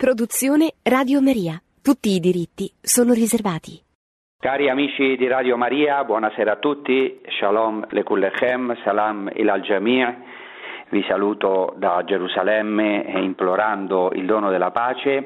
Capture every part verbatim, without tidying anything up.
Produzione Radio Maria. Tutti i diritti sono riservati. Cari amici di Radio Maria, buonasera a tutti. Shalom lekullechem, salam ilal jami'. Vi saluto da Gerusalemme implorando il dono della pace.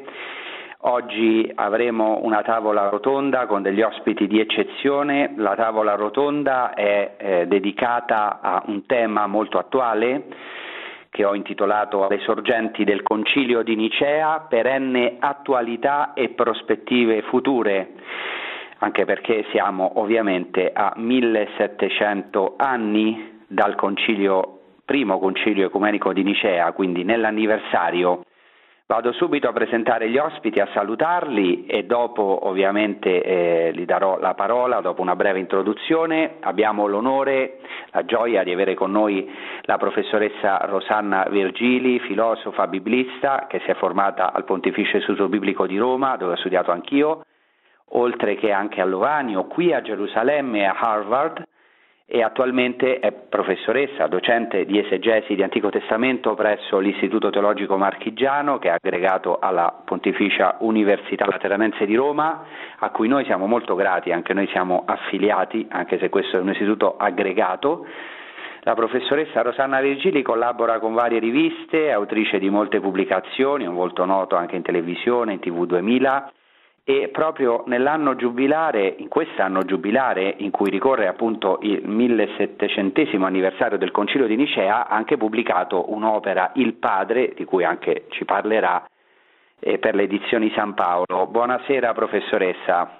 Oggi avremo una tavola rotonda con degli ospiti di eccezione. La tavola rotonda è eh, dedicata a un tema molto attuale che ho intitolato Le sorgenti del Concilio di Nicea, perenne attualità e prospettive future, anche perché siamo ovviamente a millesettecento anni dal concilio, primo concilio ecumenico di Nicea, quindi nell'anniversario. Vado subito a presentare gli ospiti, a salutarli e dopo ovviamente eh, gli darò la parola dopo una breve introduzione. Abbiamo l'onore, la gioia di avere con noi la professoressa Rosanna Virgili, filosofa biblista che si è formata al Pontificio Istituto Biblico di Roma, dove ho studiato anch'io, oltre che anche a Lovanio, qui a Gerusalemme e a Harvard, e attualmente è professoressa, docente di esegesi di Antico Testamento presso l'Istituto Teologico Marchigiano, che è aggregato alla Pontificia Università Lateranense di Roma, a cui noi siamo molto grati, anche noi siamo affiliati, anche se questo è un istituto aggregato. La professoressa Rosanna Virgili collabora con varie riviste, è autrice di molte pubblicazioni, un volto noto anche in televisione, in T V duemila, e proprio nell'anno giubilare, in quest'anno giubilare, in cui ricorre appunto il millesettecentesimo anniversario del Concilio di Nicea, ha anche pubblicato un'opera, Il Padre, di cui anche ci parlerà, eh, per le edizioni San Paolo. Buonasera professoressa.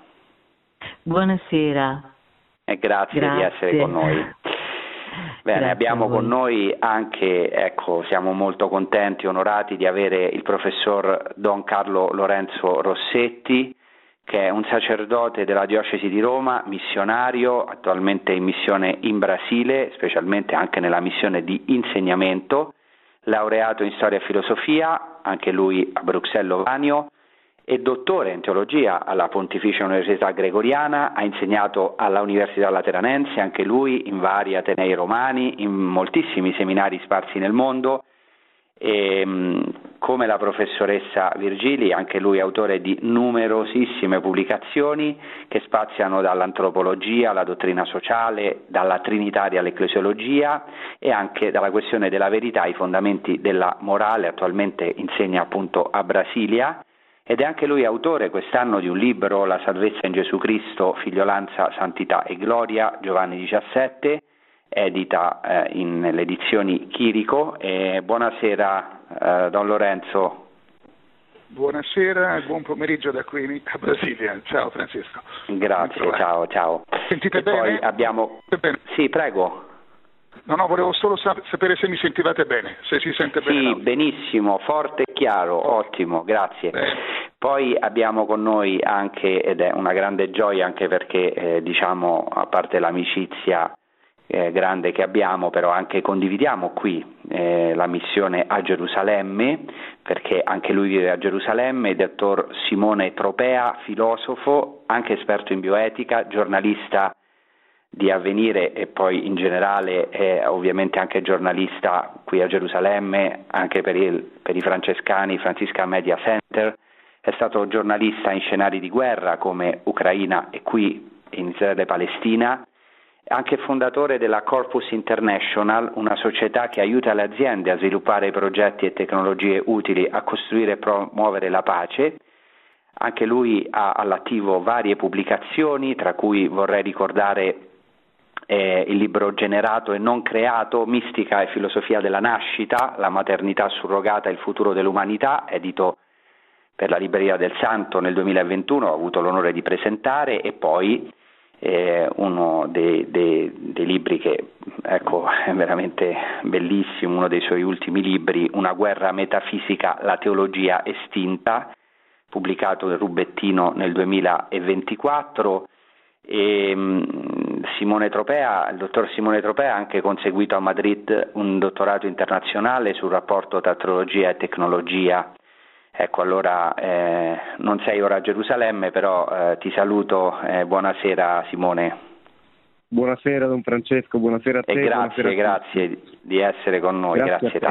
Buonasera. E grazie, grazie. di essere con noi. Bene, grazie, abbiamo con noi anche, ecco, siamo molto contenti, onorati di avere il professor Don Carlo Lorenzo Rossetti, che è un sacerdote della diocesi di Roma, missionario, attualmente in missione in Brasile, specialmente anche nella missione di insegnamento, laureato in storia e filosofia, anche lui a Bruxelles Lovanio, e dottore in teologia alla Pontificia Università Gregoriana, ha insegnato alla Università Lateranense, anche lui in vari atenei romani, in moltissimi seminari sparsi nel mondo, e come la professoressa Virgili, anche lui autore di numerosissime pubblicazioni che spaziano dall'antropologia alla dottrina sociale, dalla trinitaria all'ecclesiologia e anche dalla questione della verità ai fondamenti della morale. Attualmente insegna appunto a Brasilia. Ed è anche lui autore quest'anno di un libro, La salvezza in Gesù Cristo, figliolanza, santità e gloria, Giovanni diciassette, edita eh, in, nelle edizioni Chirico. E buonasera eh, Don Lorenzo. Buonasera e buon pomeriggio da qui a Brasilia. Ciao Francesco. Grazie, ciao, ciao. Sentite e bene? Poi abbiamo... Bene. Sì, prego. No, no, volevo solo sap- sapere se mi sentivate bene, se si sente bene. Sì, no. benissimo, forte e chiaro, oh. Ottimo, grazie. Bene. Poi abbiamo con noi anche, ed è una grande gioia anche perché eh, diciamo, a parte l'amicizia eh, grande che abbiamo, però anche condividiamo qui eh, la missione a Gerusalemme, perché anche lui vive a Gerusalemme, il dottor Simone Tropea, filosofo, anche esperto in bioetica, giornalista di Avvenire e poi in generale è ovviamente anche giornalista qui a Gerusalemme, anche per, il, per i francescani, Franciscan Media Center, è stato giornalista in scenari di guerra come Ucraina e qui in Israele e Palestina, anche fondatore della Corpus International, una società che aiuta le aziende a sviluppare progetti e tecnologie utili a costruire e promuovere la pace. Anche lui ha all'attivo varie pubblicazioni, tra cui vorrei ricordare Eh, il libro Generato e non creato, mistica e filosofia della nascita, la maternità surrogata e il futuro dell'umanità, edito per la Libreria del Santo nel duemilaventuno, ho avuto l'onore di presentare, e poi eh, uno dei, dei, dei libri che ecco è veramente bellissimo, uno dei suoi ultimi libri, Una guerra metafisica, la teologia estinta, pubblicato nel Rubettino nel duemilaventiquattro. E Simone Tropea, il dottor Simone Tropea ha anche conseguito a Madrid un dottorato internazionale sul rapporto tra teologia e tecnologia. Ecco, allora eh, non sei ora a Gerusalemme, però eh, ti saluto, eh, buonasera Simone. Buonasera Don Francesco, buonasera a te. E grazie, a grazie di essere con noi, grazie, grazie tante.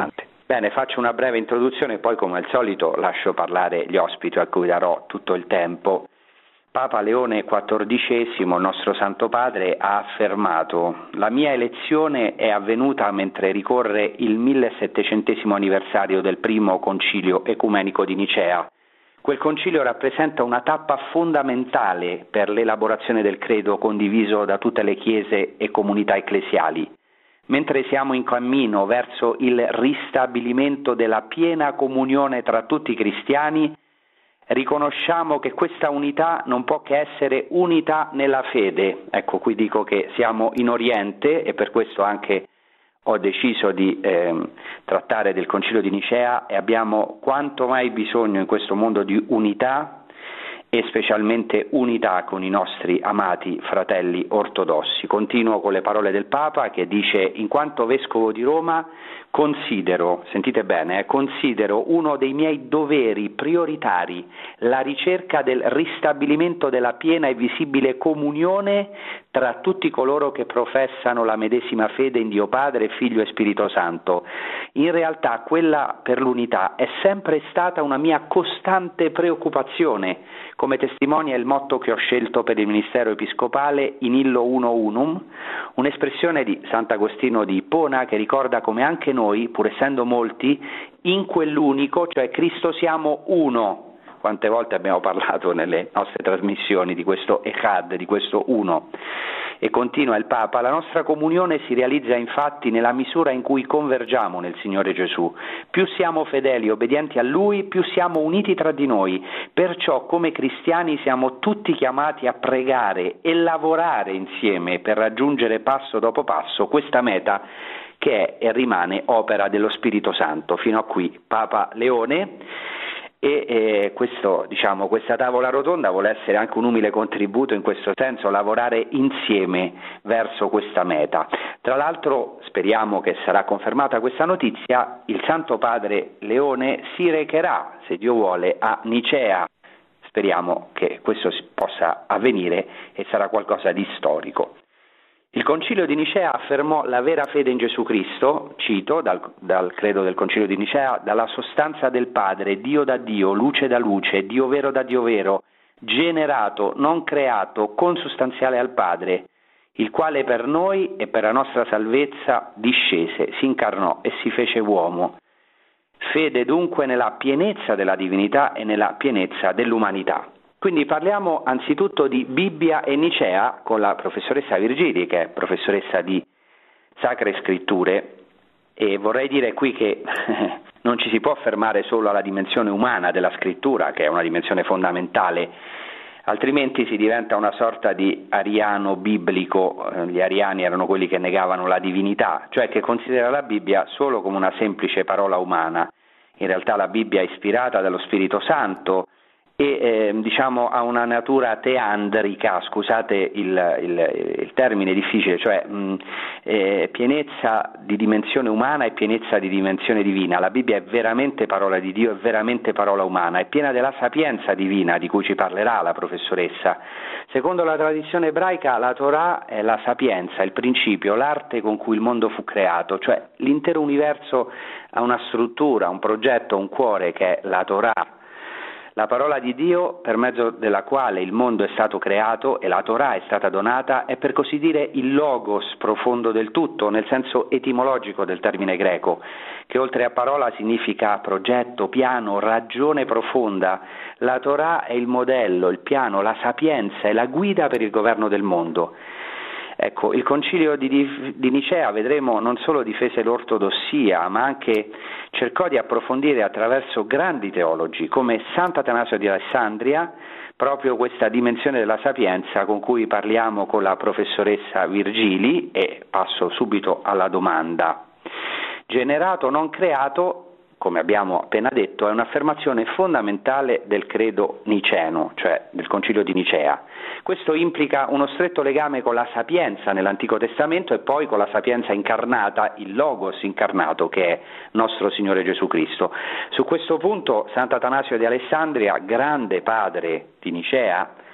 Bene, faccio una breve introduzione e poi come al solito lascio parlare gli ospiti a cui darò tutto il tempo. Papa Leone quattordicesimo, il nostro Santo Padre, ha affermato: la mia elezione è avvenuta mentre ricorre il millesettecentesimo anniversario del primo concilio ecumenico di Nicea. Quel concilio rappresenta una tappa fondamentale per l'elaborazione del credo condiviso da tutte le chiese e comunità ecclesiali. Mentre siamo in cammino verso il ristabilimento della piena comunione tra tutti i cristiani, riconosciamo che questa unità non può che essere unità nella fede. Ecco, qui dico che siamo in Oriente e per questo anche ho deciso di eh, trattare del Concilio di Nicea e abbiamo quanto mai bisogno in questo mondo di unità e specialmente unità con i nostri amati fratelli ortodossi. Continuo con le parole del Papa che dice: in quanto Vescovo di Roma considero, sentite bene, eh, considero uno dei miei doveri prioritari la ricerca del ristabilimento della piena e visibile comunione tra tutti coloro che professano la medesima fede in Dio Padre, Figlio e Spirito Santo. In realtà quella per l'unità è sempre stata una mia costante preoccupazione, come testimonia il motto che ho scelto per il ministero episcopale, In illo uno unum, un'espressione di Sant'Agostino di Ippona che ricorda come anche noi, pur essendo molti, in quell'unico, cioè Cristo, siamo uno. Quante volte abbiamo parlato nelle nostre trasmissioni di questo Echad, di questo uno. E continua il Papa: la nostra comunione si realizza infatti nella misura in cui convergiamo nel Signore Gesù. Più siamo fedeli e obbedienti a Lui, più siamo uniti tra di noi. Perciò come cristiani siamo tutti chiamati a pregare e lavorare insieme per raggiungere passo dopo passo questa meta che è e rimane opera dello Spirito Santo. Fino a qui Papa Leone. E eh, questo, diciamo, questa tavola rotonda vuole essere anche un umile contributo in questo senso, lavorare insieme verso questa meta. Tra l'altro speriamo che sarà confermata questa notizia, il Santo Padre Leone si recherà, se Dio vuole, a Nicea. Speriamo che questo possa avvenire e sarà qualcosa di storico. Il Concilio di Nicea affermò la vera fede in Gesù Cristo, cito dal, dal credo del Concilio di Nicea: dalla sostanza del Padre, Dio da Dio, luce da luce, Dio vero da Dio vero, generato, non creato, consustanziale al Padre, il quale per noi e per la nostra salvezza discese, si incarnò e si fece uomo. Fede dunque nella pienezza della divinità e nella pienezza dell'umanità. Quindi parliamo anzitutto di Bibbia e Nicea con la professoressa Virgili, che è professoressa di Sacre Scritture, e vorrei dire qui che non ci si può fermare solo alla dimensione umana della scrittura, che è una dimensione fondamentale, altrimenti si diventa una sorta di ariano biblico. Gli ariani erano quelli che negavano la divinità, cioè che considera la Bibbia solo come una semplice parola umana. In realtà la Bibbia è ispirata dallo Spirito Santo e eh, diciamo ha una natura teandrica, scusate il, il, il termine difficile, cioè mh, eh, pienezza di dimensione umana e pienezza di dimensione divina. La Bibbia è veramente parola di Dio, è veramente parola umana, è piena della sapienza divina di cui ci parlerà la professoressa. Secondo la tradizione ebraica la Torah è la sapienza, il principio, l'arte con cui il mondo fu creato, cioè l'intero universo ha una struttura, un progetto, un cuore che è la Torah. La parola di Dio per mezzo della quale il mondo è stato creato e la Torah è stata donata è per così dire il logos profondo del tutto, nel senso etimologico del termine greco, che oltre a parola significa progetto, piano, ragione profonda. La Torah è il modello, il piano, la sapienza e la guida per il governo del mondo. Ecco, il Concilio di, di Nicea, vedremo, non solo difese l'ortodossia, ma anche cercò di approfondire attraverso grandi teologi come Sant'Atanasio di Alessandria proprio questa dimensione della sapienza con cui parliamo con la professoressa Virgili, e passo subito alla domanda. Generato non creato, come abbiamo appena detto, è un'affermazione fondamentale del credo niceno, cioè del Concilio di Nicea. Questo implica uno stretto legame con la sapienza nell'Antico Testamento e poi con la sapienza incarnata, il Logos incarnato, che è nostro Signore Gesù Cristo. Su questo punto Sant'Atanasio di Alessandria, grande padre di Nicea,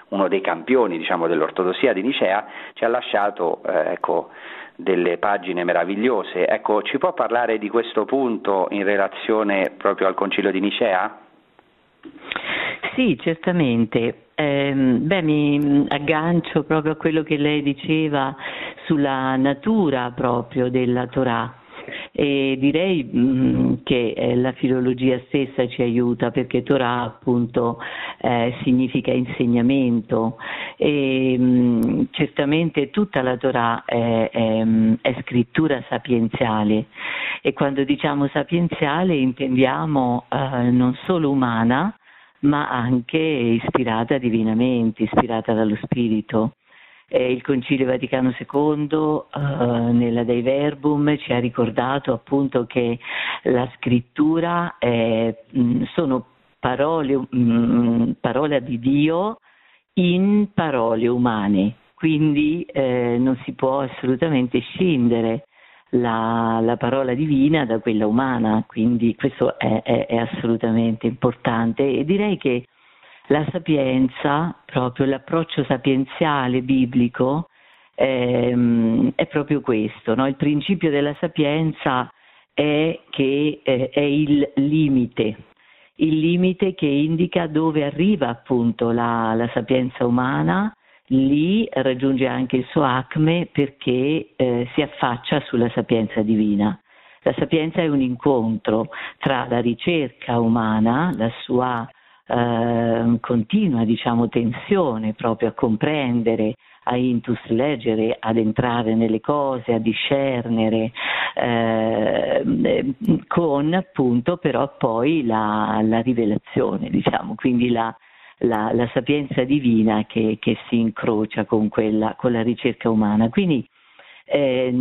uno dei campioni, diciamo, dell'ortodossia di Nicea, ci ha lasciato eh, ecco, delle pagine meravigliose. Ecco, ci può parlare di questo punto in relazione proprio al Concilio di Nicea? Sì, certamente. Eh, beh, mi aggancio proprio a quello che lei diceva sulla natura proprio della Torah. E direi mh, che eh, la filologia stessa ci aiuta, perché Torah appunto eh, significa insegnamento e mh, certamente tutta la Torah è, è, è scrittura sapienziale, e quando diciamo sapienziale intendiamo eh, non solo umana ma anche ispirata divinamente, ispirata dallo Spirito. Eh, il Concilio Vaticano secondo eh, nella Dei Verbum ci ha ricordato appunto che la scrittura è, mh, sono parole, mh, parola di Dio in parole umane, quindi eh, non si può assolutamente scindere la, la parola divina da quella umana, quindi questo è, è, è assolutamente importante, e direi che la sapienza, proprio l'approccio sapienziale biblico, ehm, è proprio questo, no? Il principio della sapienza è che eh, è il limite, il limite che indica dove arriva appunto la, la sapienza umana, lì raggiunge anche il suo acme, perché eh, si affaccia sulla sapienza divina. La sapienza è un incontro tra la ricerca umana, la sua Uh, continua, diciamo, tensione proprio a comprendere, a intus leggere, ad entrare nelle cose, a discernere, uh, con appunto però poi la, la rivelazione, diciamo, quindi la, la, la sapienza divina che, che si incrocia con quella, con la ricerca umana. Quindi Eh,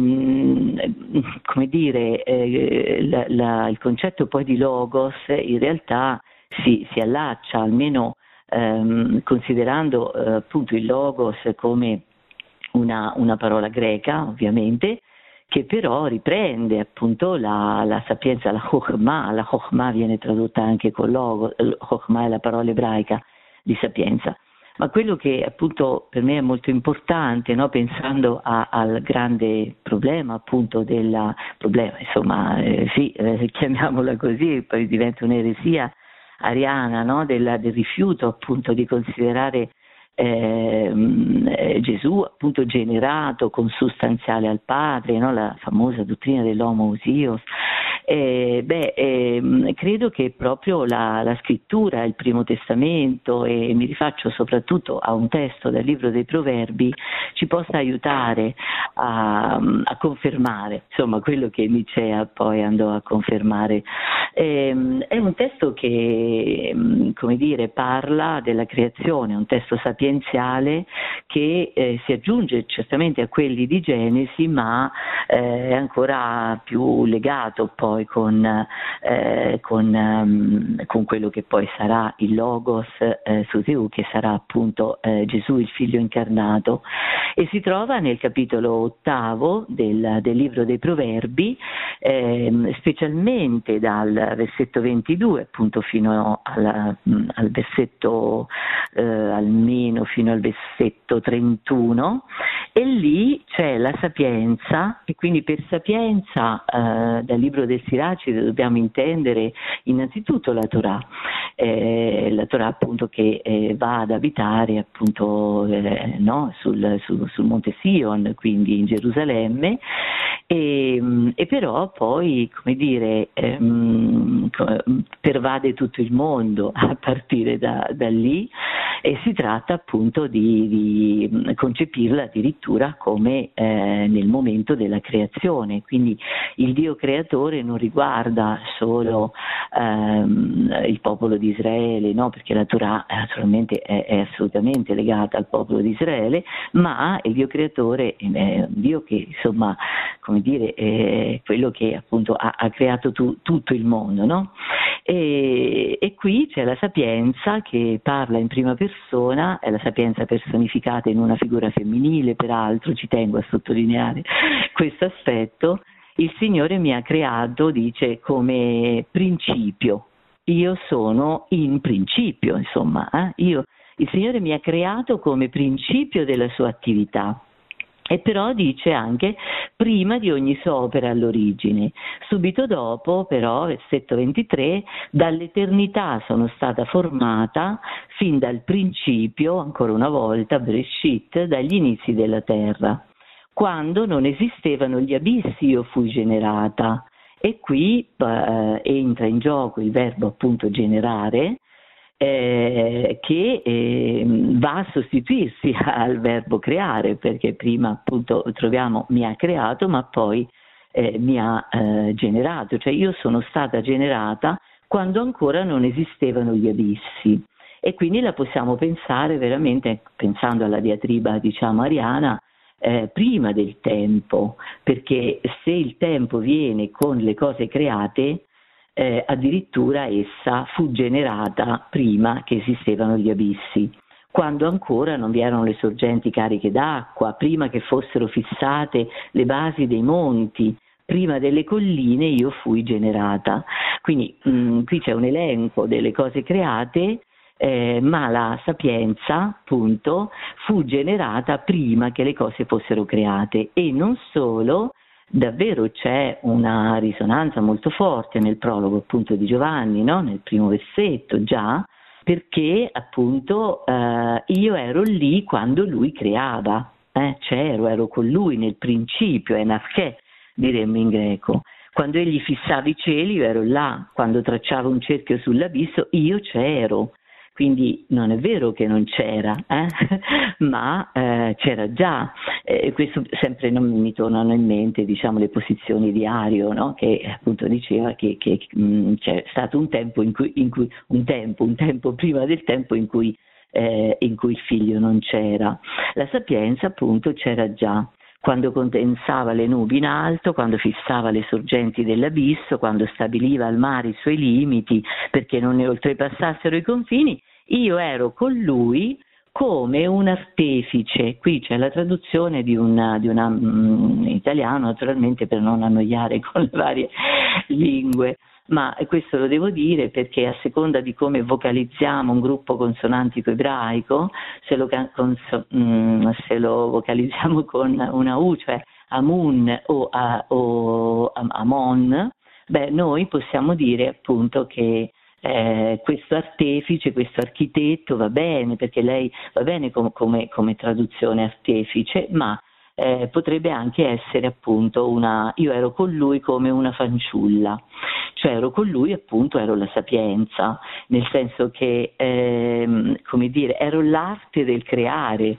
come dire, eh, la, la, il concetto poi di logos in realtà si, si allaccia, almeno ehm, considerando eh, appunto il logos come una, una parola greca, ovviamente, che però riprende appunto la, la sapienza, la chokhmah. La chokhmah viene tradotta anche con logos, chokhmah è la parola ebraica di sapienza. Ma quello che appunto per me è molto importante, no, pensando a, al grande problema appunto della problema, insomma, eh, sì, eh, chiamiamola così, poi diventa un'eresia ariana, no, del, del rifiuto appunto di considerare eh, Gesù appunto generato consustanziale al Padre, no, la famosa dottrina dell'homoousios. Eh, beh, eh, credo che proprio la, la scrittura, il Primo Testamento, e mi rifaccio soprattutto a un testo del Libro dei Proverbi, ci possa aiutare a, a confermare, insomma, quello che Nicea poi andò a confermare. Eh, è un testo che, come dire, parla della creazione, un testo sapienziale che eh, si aggiunge certamente a quelli di Genesi, ma eh, è ancora più legato poi con, eh, con, um, con quello che poi sarà il Logos eh, Soteu, che sarà appunto eh, Gesù, il Figlio incarnato, e si trova nel capitolo ottavo del, del Libro dei Proverbi, eh, specialmente dal versetto ventidue appunto fino alla, al versetto eh, almeno fino al versetto trentuno, e lì c'è la sapienza, e quindi per sapienza eh, dal Libro del Siracide dobbiamo intendere innanzitutto la Torah, eh, la Torah appunto che eh, va ad abitare appunto eh, no, sul, sul, sul Monte Sion, quindi in Gerusalemme, e, e però poi, come dire, ehm, pervade tutto il mondo a partire da, da lì, e si tratta appunto di, di concepirla addirittura come eh, nel momento della creazione, quindi il Dio creatore non riguarda solo ehm, il popolo di Israele, no? Perché la Torah naturalmente è, è assolutamente legata al popolo di Israele, ma il Dio creatore è un Dio che, insomma, come dire, è quello che appunto ha, ha creato tu, tutto il mondo, no? E, e qui c'è la sapienza che parla in prima persona, è la sapienza personificata in una figura femminile, peraltro ci tengo a sottolineare questo aspetto. Il Signore mi ha creato, dice, come principio. Io sono in principio, insomma, eh? io, il Signore mi ha creato come principio della sua attività. E però dice anche prima di ogni sua opera all'origine. Subito dopo, però, versetto ventitré, dall'eternità sono stata formata fin dal principio, ancora una volta, Bereshit, dagli inizi della terra. Quando non esistevano gli abissi io fui generata. E qui eh, entra in gioco il verbo appunto generare, Eh, che eh, va a sostituirsi al verbo creare, perché prima appunto troviamo mi ha creato, ma poi eh, mi ha eh, generato, cioè io sono stata generata quando ancora non esistevano gli abissi, e quindi la possiamo pensare veramente, pensando alla diatriba diciamo ariana, eh, prima del tempo, perché se il tempo viene con le cose create, Eh, addirittura essa fu generata prima che esistevano gli abissi, quando ancora non vi erano le sorgenti cariche d'acqua, prima che fossero fissate le basi dei monti, prima delle colline io fui generata. Quindi mh, qui c'è un elenco delle cose create, eh, ma la sapienza appunto fu generata prima che le cose fossero create, e non solo. Davvero c'è una risonanza molto forte nel prologo appunto di Giovanni, no? Nel primo versetto già, perché appunto eh, io ero lì quando lui creava, eh? c'ero, ero con lui nel principio, enarché diremmo in greco. Quando egli fissava i cieli io ero là, quando tracciava un cerchio sull'abisso io c'ero. Quindi non è vero che non c'era, eh? ma eh, c'era già. Eh, questo sempre non mi tornano in mente, diciamo, le posizioni di Ario, no? Che appunto diceva che, che mh, c'è stato un tempo in cui, in cui un tempo, un tempo prima del tempo in cui, eh, in cui il figlio non c'era. La sapienza appunto c'era già. Quando condensava le nubi in alto, quando fissava le sorgenti dell'abisso, quando stabiliva al mare i suoi limiti perché non ne oltrepassassero i confini, io ero con lui come un artefice. Qui c'è la traduzione di una, di una in italiano, naturalmente, per non annoiare con le varie lingue, ma questo lo devo dire perché a seconda di come vocalizziamo un gruppo consonantico ebraico, se lo, conso, mh, se lo vocalizziamo con una U, cioè Amun o, a, o Amon, beh, noi possiamo dire appunto che Eh, questo artefice, questo architetto va bene, perché lei va bene com- come, come traduzione artefice, ma eh, potrebbe anche essere appunto una, io ero con lui come una fanciulla, cioè ero con lui appunto, ero la sapienza, nel senso che ehm, come dire, ero l'arte del creare,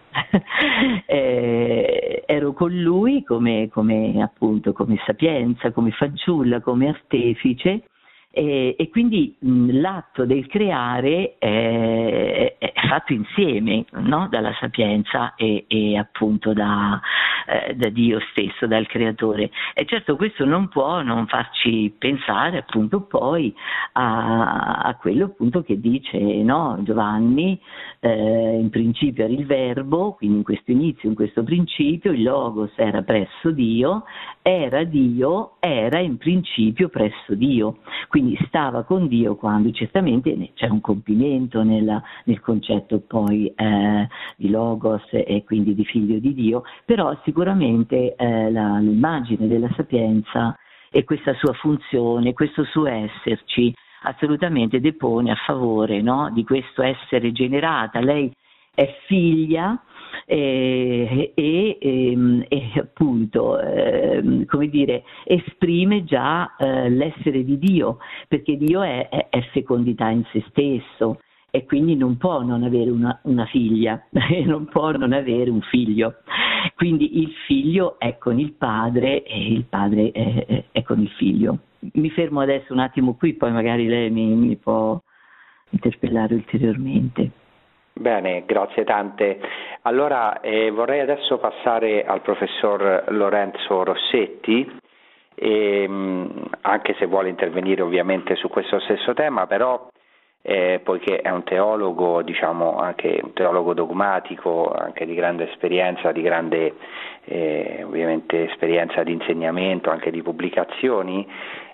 eh, ero con lui come, come appunto come sapienza, come fanciulla, come artefice. E, e quindi mh, l'atto del creare è, è fatto insieme, no? Dalla sapienza e, e appunto da, eh, da Dio stesso, dal creatore. E certo questo non può non farci pensare appunto poi a, a quello appunto che dice, no? Giovanni, eh, in principio era il verbo, quindi in questo inizio, in questo principio, il logos era presso Dio, era Dio, era in principio presso Dio. Quindi stava con Dio quando certamente c'è un compimento nella, nel concetto poi eh, di Logos e quindi di figlio di Dio, però sicuramente eh, la, l'immagine della sapienza e questa sua funzione, questo suo esserci assolutamente depone a favore, no? Di questo essere generata. Lei è figlia e, e, e, e appunto eh, come dire, esprime già eh, l'essere di Dio, perché Dio è, è, è fecondità in se stesso e quindi non può non avere una, una figlia e non può non avere un figlio, quindi il figlio è con il padre e il padre è, è, è con il figlio. Mi fermo adesso un attimo qui, poi magari lei mi, mi può interpellare ulteriormente. Bene, grazie tante. Allora eh, vorrei adesso passare al professor Lorenzo Rossetti, e, mh, anche se vuole intervenire ovviamente su questo stesso tema, però eh, poiché è un teologo, diciamo anche un teologo dogmatico, anche di grande esperienza, di grande eh, ovviamente esperienza di insegnamento, anche di pubblicazioni,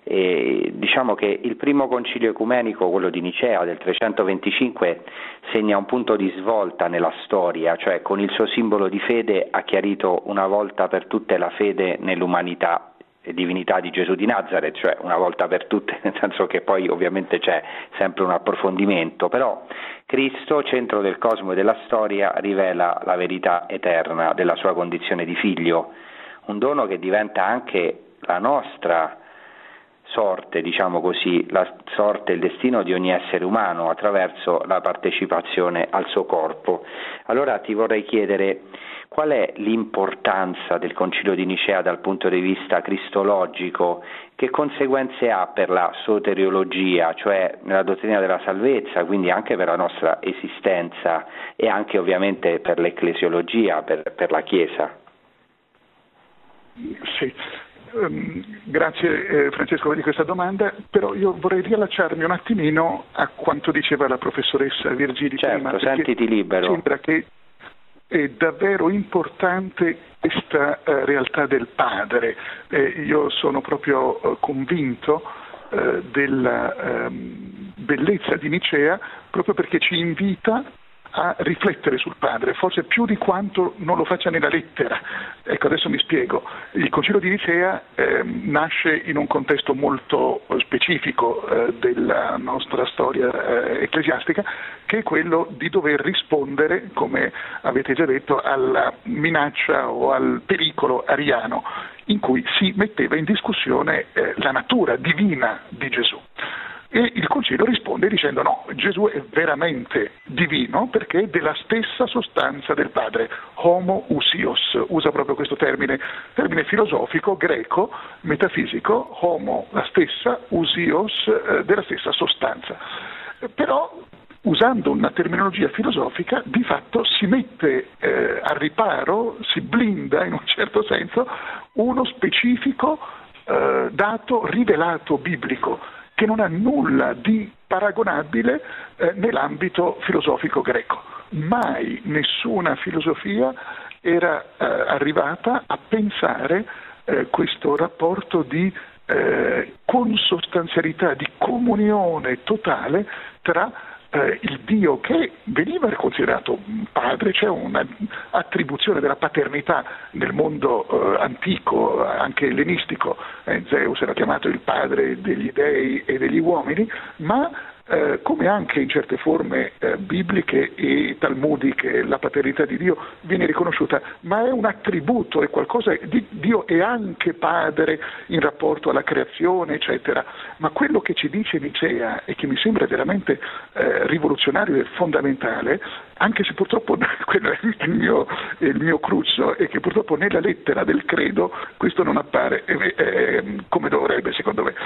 E diciamo che il primo concilio ecumenico, quello di Nicea del trecentoventicinque, segna un punto di svolta nella storia, cioè con il suo simbolo di fede ha chiarito una volta per tutte la fede nell'umanità e divinità di Gesù di Nazaret, cioè una volta per tutte, nel senso che poi ovviamente c'è sempre un approfondimento, però Cristo, centro del cosmo e della storia, rivela la verità eterna della sua condizione di figlio, un dono che diventa anche la nostra sorte, diciamo così, la sorte e il destino di ogni essere umano attraverso la partecipazione al suo corpo. Allora ti vorrei chiedere qual è l'importanza del Concilio di Nicea dal punto di vista cristologico, che conseguenze ha per la soteriologia, cioè nella dottrina della salvezza, quindi anche per la nostra esistenza e anche ovviamente per l'ecclesiologia, per, per la Chiesa? Sì. Um, grazie eh, Francesco di questa domanda, però io vorrei riallacciarmi un attimino a quanto diceva la professoressa Virgili. Certo, prima, sentiti libero. Sembra che è davvero importante questa eh, realtà del padre. Eh, io sono proprio eh, convinto eh, della ehm, bellezza di Nicea, proprio perché ci invita a riflettere sul padre, forse più di quanto non lo faccia nella lettera. Ecco, adesso mi spiego. Il Concilio di Nicea eh, nasce in un contesto molto specifico eh, della nostra storia eh, ecclesiastica, che è quello di dover rispondere, come avete già detto, alla minaccia o al pericolo ariano, in cui si metteva in discussione eh, la natura divina di Gesù. E il Concilio risponde dicendo no, Gesù è veramente divino perché è della stessa sostanza del Padre, homo ousios, usa proprio questo termine, termine filosofico, greco, metafisico, homo, la stessa, ousios, eh, della stessa sostanza. Però, usando una terminologia filosofica, di fatto si mette eh, a riparo, si blinda in un certo senso, uno specifico eh, dato rivelato biblico, che non ha nulla di paragonabile eh, nell'ambito filosofico greco. Mai nessuna filosofia era eh, arrivata a pensare eh, questo rapporto di eh, consostanzialità, di comunione totale tra eh, il Dio che veniva considerato padre, c'è un'attribuzione della paternità nel mondo eh, antico, anche ellenistico, eh, Zeus era chiamato il padre degli dei e degli uomini, ma eh, come anche in certe forme eh, bibliche e talmudiche la paternità di Dio viene riconosciuta, ma è un attributo, è qualcosa di Dio è anche padre in rapporto alla creazione, eccetera. Ma quello che ci dice Nicea e che mi sembra veramente eh, rivoluzionario e fondamentale, anche se purtroppo quello è il mio, il mio cruccio, e che purtroppo nella lettera del credo questo non appare eh, eh, come dovrebbe, secondo me,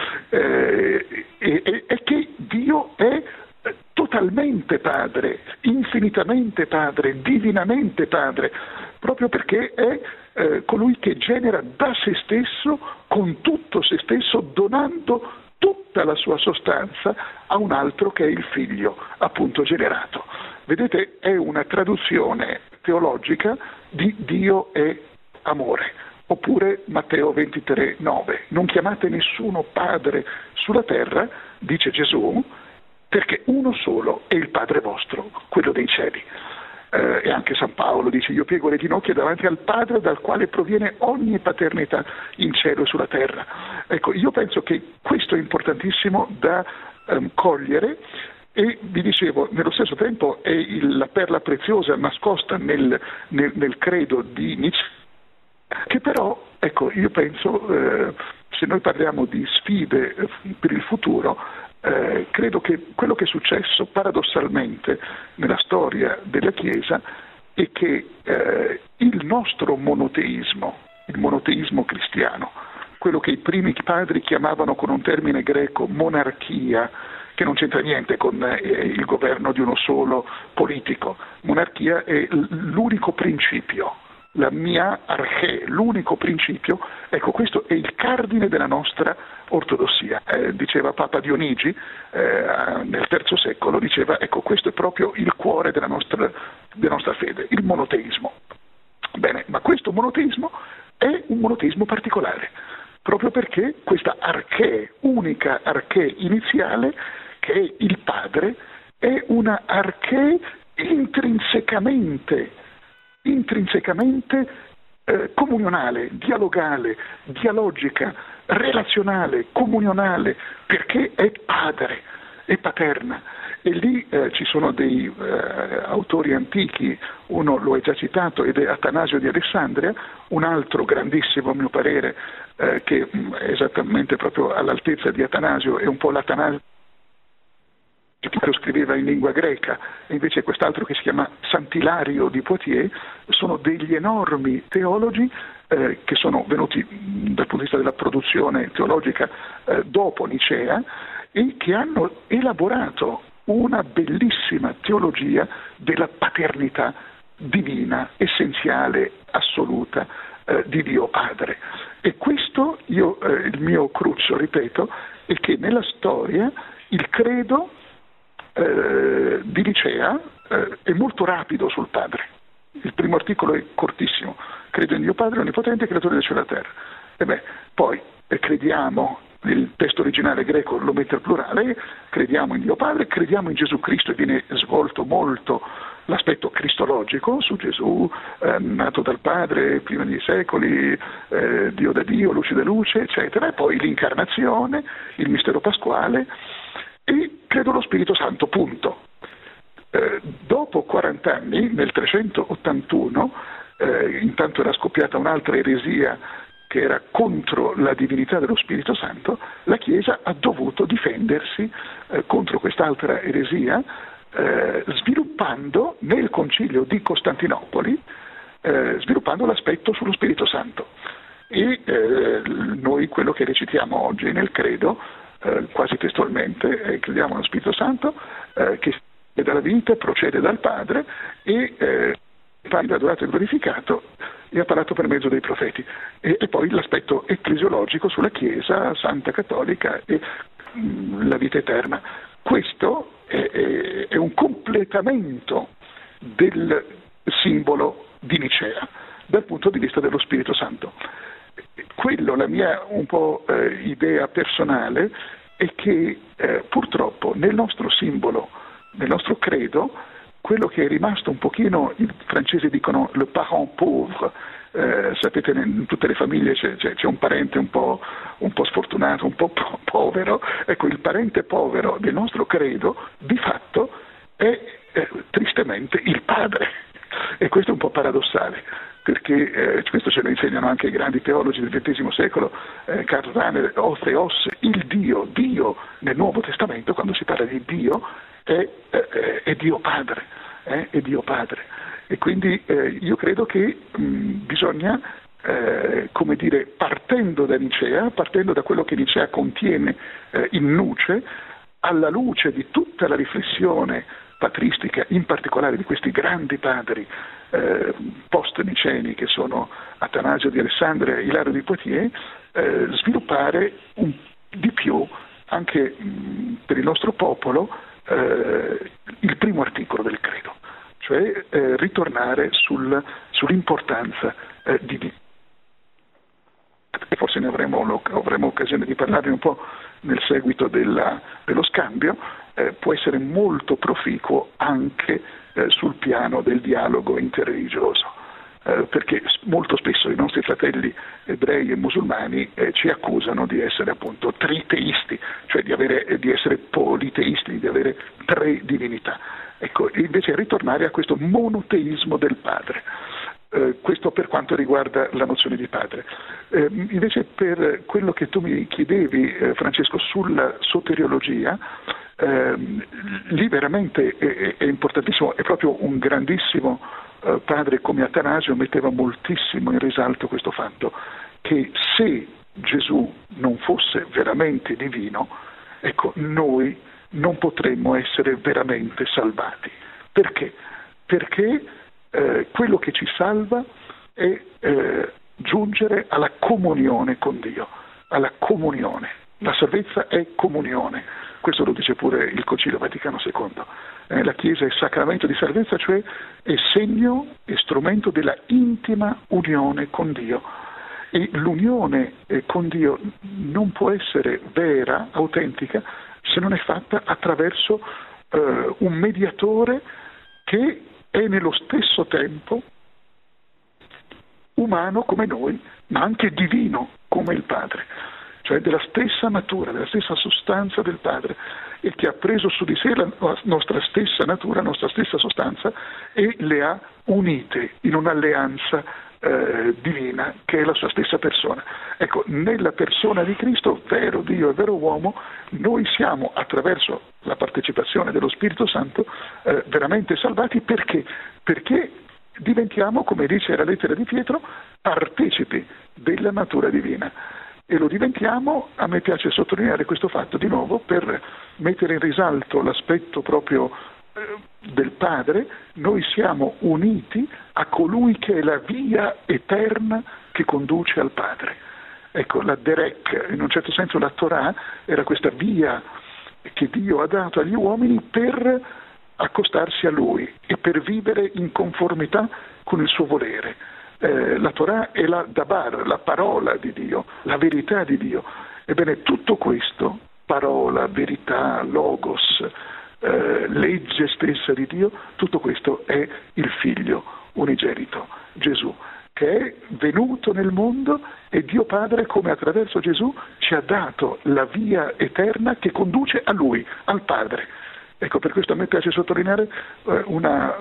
eh, è, è che Dio è totalmente padre, infinitamente padre, divinamente padre, proprio perché è eh, colui che genera da se stesso, con tutto se stesso, donando tutta la sua sostanza a un altro che è il figlio, appunto generato. Vedete, è una traduzione teologica di Dio è amore. Oppure Matteo ventitré nove, non chiamate nessuno padre sulla terra, dice Gesù, perché uno solo è il Padre vostro, quello dei cieli. Eh, e anche San Paolo dice, io piego le ginocchia davanti al Padre dal quale proviene ogni paternità in cielo e sulla terra. Ecco, io penso che questo è importantissimo da um, cogliere, e vi dicevo, nello stesso tempo è il, la perla preziosa nascosta nel, nel, nel credo di Nicea, che però, ecco, io penso, eh, se noi parliamo di sfide eh, per il futuro, Eh, credo che quello che è successo paradossalmente nella storia della Chiesa è che eh, il nostro monoteismo, il monoteismo cristiano, quello che i primi padri chiamavano con un termine greco monarchia, che non c'entra niente con eh, il governo di uno solo politico, monarchia è l'unico principio, la mia arche, l'unico principio, ecco, questo è il cardine della nostra ortodossia. Eh, diceva Papa Dionigi eh, nel terzo secolo, diceva, ecco, questo è proprio il cuore della nostra, della nostra fede, il monoteismo. Bene, ma questo monoteismo è un monoteismo particolare, proprio perché questa archè, unica archè iniziale, che è il Padre, è una archè intrinsecamente, intrinsecamente eh, comunionale, dialogale, dialogica, relazionale, comunionale, perché è Padre, è paterna. E lì eh, ci sono dei eh, autori antichi, uno lo hai già citato ed è Atanasio di Alessandria, un altro grandissimo a mio parere eh, che mh, è esattamente proprio all'altezza di Atanasio, è un po' l'Atanasio che lo scriveva in lingua greca, e invece quest'altro che si chiama Sant'Ilario di Poitiers. Sono degli enormi teologi eh, che sono venuti mh, dal punto di vista della produzione teologica eh, dopo Nicea, e che hanno elaborato una bellissima teologia della paternità divina, essenziale, assoluta eh, di Dio Padre. E questo, io, eh, il mio cruccio, ripeto, è che nella storia il credo eh, di Nicea eh, è molto rapido sul Padre. Il primo articolo è cortissimo: credo in Dio Padre onnipotente, creatore del cielo e della terra. E beh, poi eh, crediamo, il testo originale greco lo mette al plurale, crediamo in Dio Padre, crediamo in Gesù Cristo, e viene svolto molto l'aspetto cristologico su Gesù, eh, nato dal Padre prima dei secoli, eh, Dio da Dio, luce da luce, eccetera, e poi l'incarnazione, il mistero pasquale, e credo lo Spirito Santo, punto. Eh, dopo quaranta anni, nel trecentottantuno, eh, intanto era scoppiata un'altra eresia che era contro la divinità dello Spirito Santo. La Chiesa ha dovuto difendersi eh, contro quest'altra eresia, eh, sviluppando nel Concilio di Costantinopoli, eh, sviluppando l'aspetto sullo Spirito Santo. E eh, noi quello che recitiamo oggi nel credo, eh, quasi testualmente, è crediamo nello Spirito Santo, eh, che è dalla vita, procede dal Padre, e eh, il Padre adorato e glorificato, e ha parlato per mezzo dei profeti. E, e poi l'aspetto ecclesiologico sulla Chiesa Santa Cattolica e mh, la vita eterna. Questo è, è, è un completamento del simbolo di Nicea dal punto di vista dello Spirito Santo. Quello, la mia un po' eh, idea personale, è che eh, purtroppo nel nostro simbolo, nel nostro credo, quello che è rimasto un pochino, i francesi dicono le parent pauvre, eh, sapete, in tutte le famiglie c'è, c'è, c'è un parente un po', un po' sfortunato, un po' po- povero. Ecco, il parente povero del nostro credo di fatto è eh, tristemente il padre, e questo è un po' paradossale, perché eh, questo ce lo insegnano anche i grandi teologi del ventesimo secolo, eh, Karl Rahner, O Theos, il Dio, Dio nel Nuovo Testamento, quando si parla di Dio, è, è, è Dio Padre, eh, è Dio Padre. E quindi eh, io credo che mh, bisogna, eh, come dire, partendo da Nicea, partendo da quello che Nicea contiene eh, in nuce, alla luce di tutta la riflessione patristica, in particolare di questi grandi padri eh, post-niceni che sono Atanasio di Alessandria e Ilario di Poitiers, eh, sviluppare un, di più anche mh, per il nostro popolo eh, il primo articolo del credo, cioè eh, ritornare sul, sull'importanza eh, di Dio. E forse ne avremo, avremo occasione di parlarne un po' nel seguito della, dello scambio. Eh, può essere molto proficuo anche eh, sul piano del dialogo interreligioso, eh, perché molto spesso i nostri fratelli ebrei e musulmani eh, ci accusano di essere appunto triteisti, cioè di, avere, di essere politeisti, di avere tre divinità. Ecco, invece ritornare a questo monoteismo del Padre. Eh, questo per quanto riguarda la nozione di padre. Eh, invece per quello che tu mi chiedevi, eh, Francesco, sulla soteriologia, eh, lì veramente è, è importantissimo, è proprio un grandissimo eh, padre come Atanasio metteva moltissimo in risalto questo fatto, che se Gesù non fosse veramente divino, ecco, noi non potremmo essere veramente salvati. Perché? Perché Eh, quello che ci salva è eh, giungere alla comunione con Dio, alla comunione. La salvezza è comunione, questo lo dice pure il Concilio Vaticano secondo. Eh, la Chiesa è sacramento di salvezza, cioè è segno e strumento della intima unione con Dio. e l'unione eh, con Dio non può essere vera, autentica, se non è fatta attraverso eh, un mediatore che è nello stesso tempo umano come noi, ma anche divino come il Padre, cioè della stessa natura, della stessa sostanza del Padre, e che ha preso su di sé la nostra stessa natura, la nostra stessa sostanza, e le ha unite in un'alleanza eh, divina che è la sua stessa persona. Ecco, nella persona di Cristo, vero Dio e vero uomo, noi siamo, attraverso la partecipazione dello Spirito Santo, eh, veramente salvati. Perché? Perché diventiamo, come dice la lettera di Pietro, partecipi della natura divina. E lo diventiamo, a me piace sottolineare questo fatto di nuovo per mettere in risalto l'aspetto proprio eh, del Padre. Noi siamo uniti a colui che è la via eterna che conduce al Padre. Ecco, la Derek, in un certo senso la Torah, era questa via che Dio ha dato agli uomini per accostarsi a Lui e per vivere in conformità con il suo volere. Eh, la Torah è la Dabar, la parola di Dio, la verità di Dio. Ebbene, tutto questo, parola, verità, logos, eh, legge stessa di Dio, tutto questo è il Figlio unigenito, Gesù, che è venuto nel mondo, e Dio Padre, come attraverso Gesù, ci ha dato la via eterna che conduce a Lui, al Padre. Ecco, per questo a me piace sottolineare eh, una,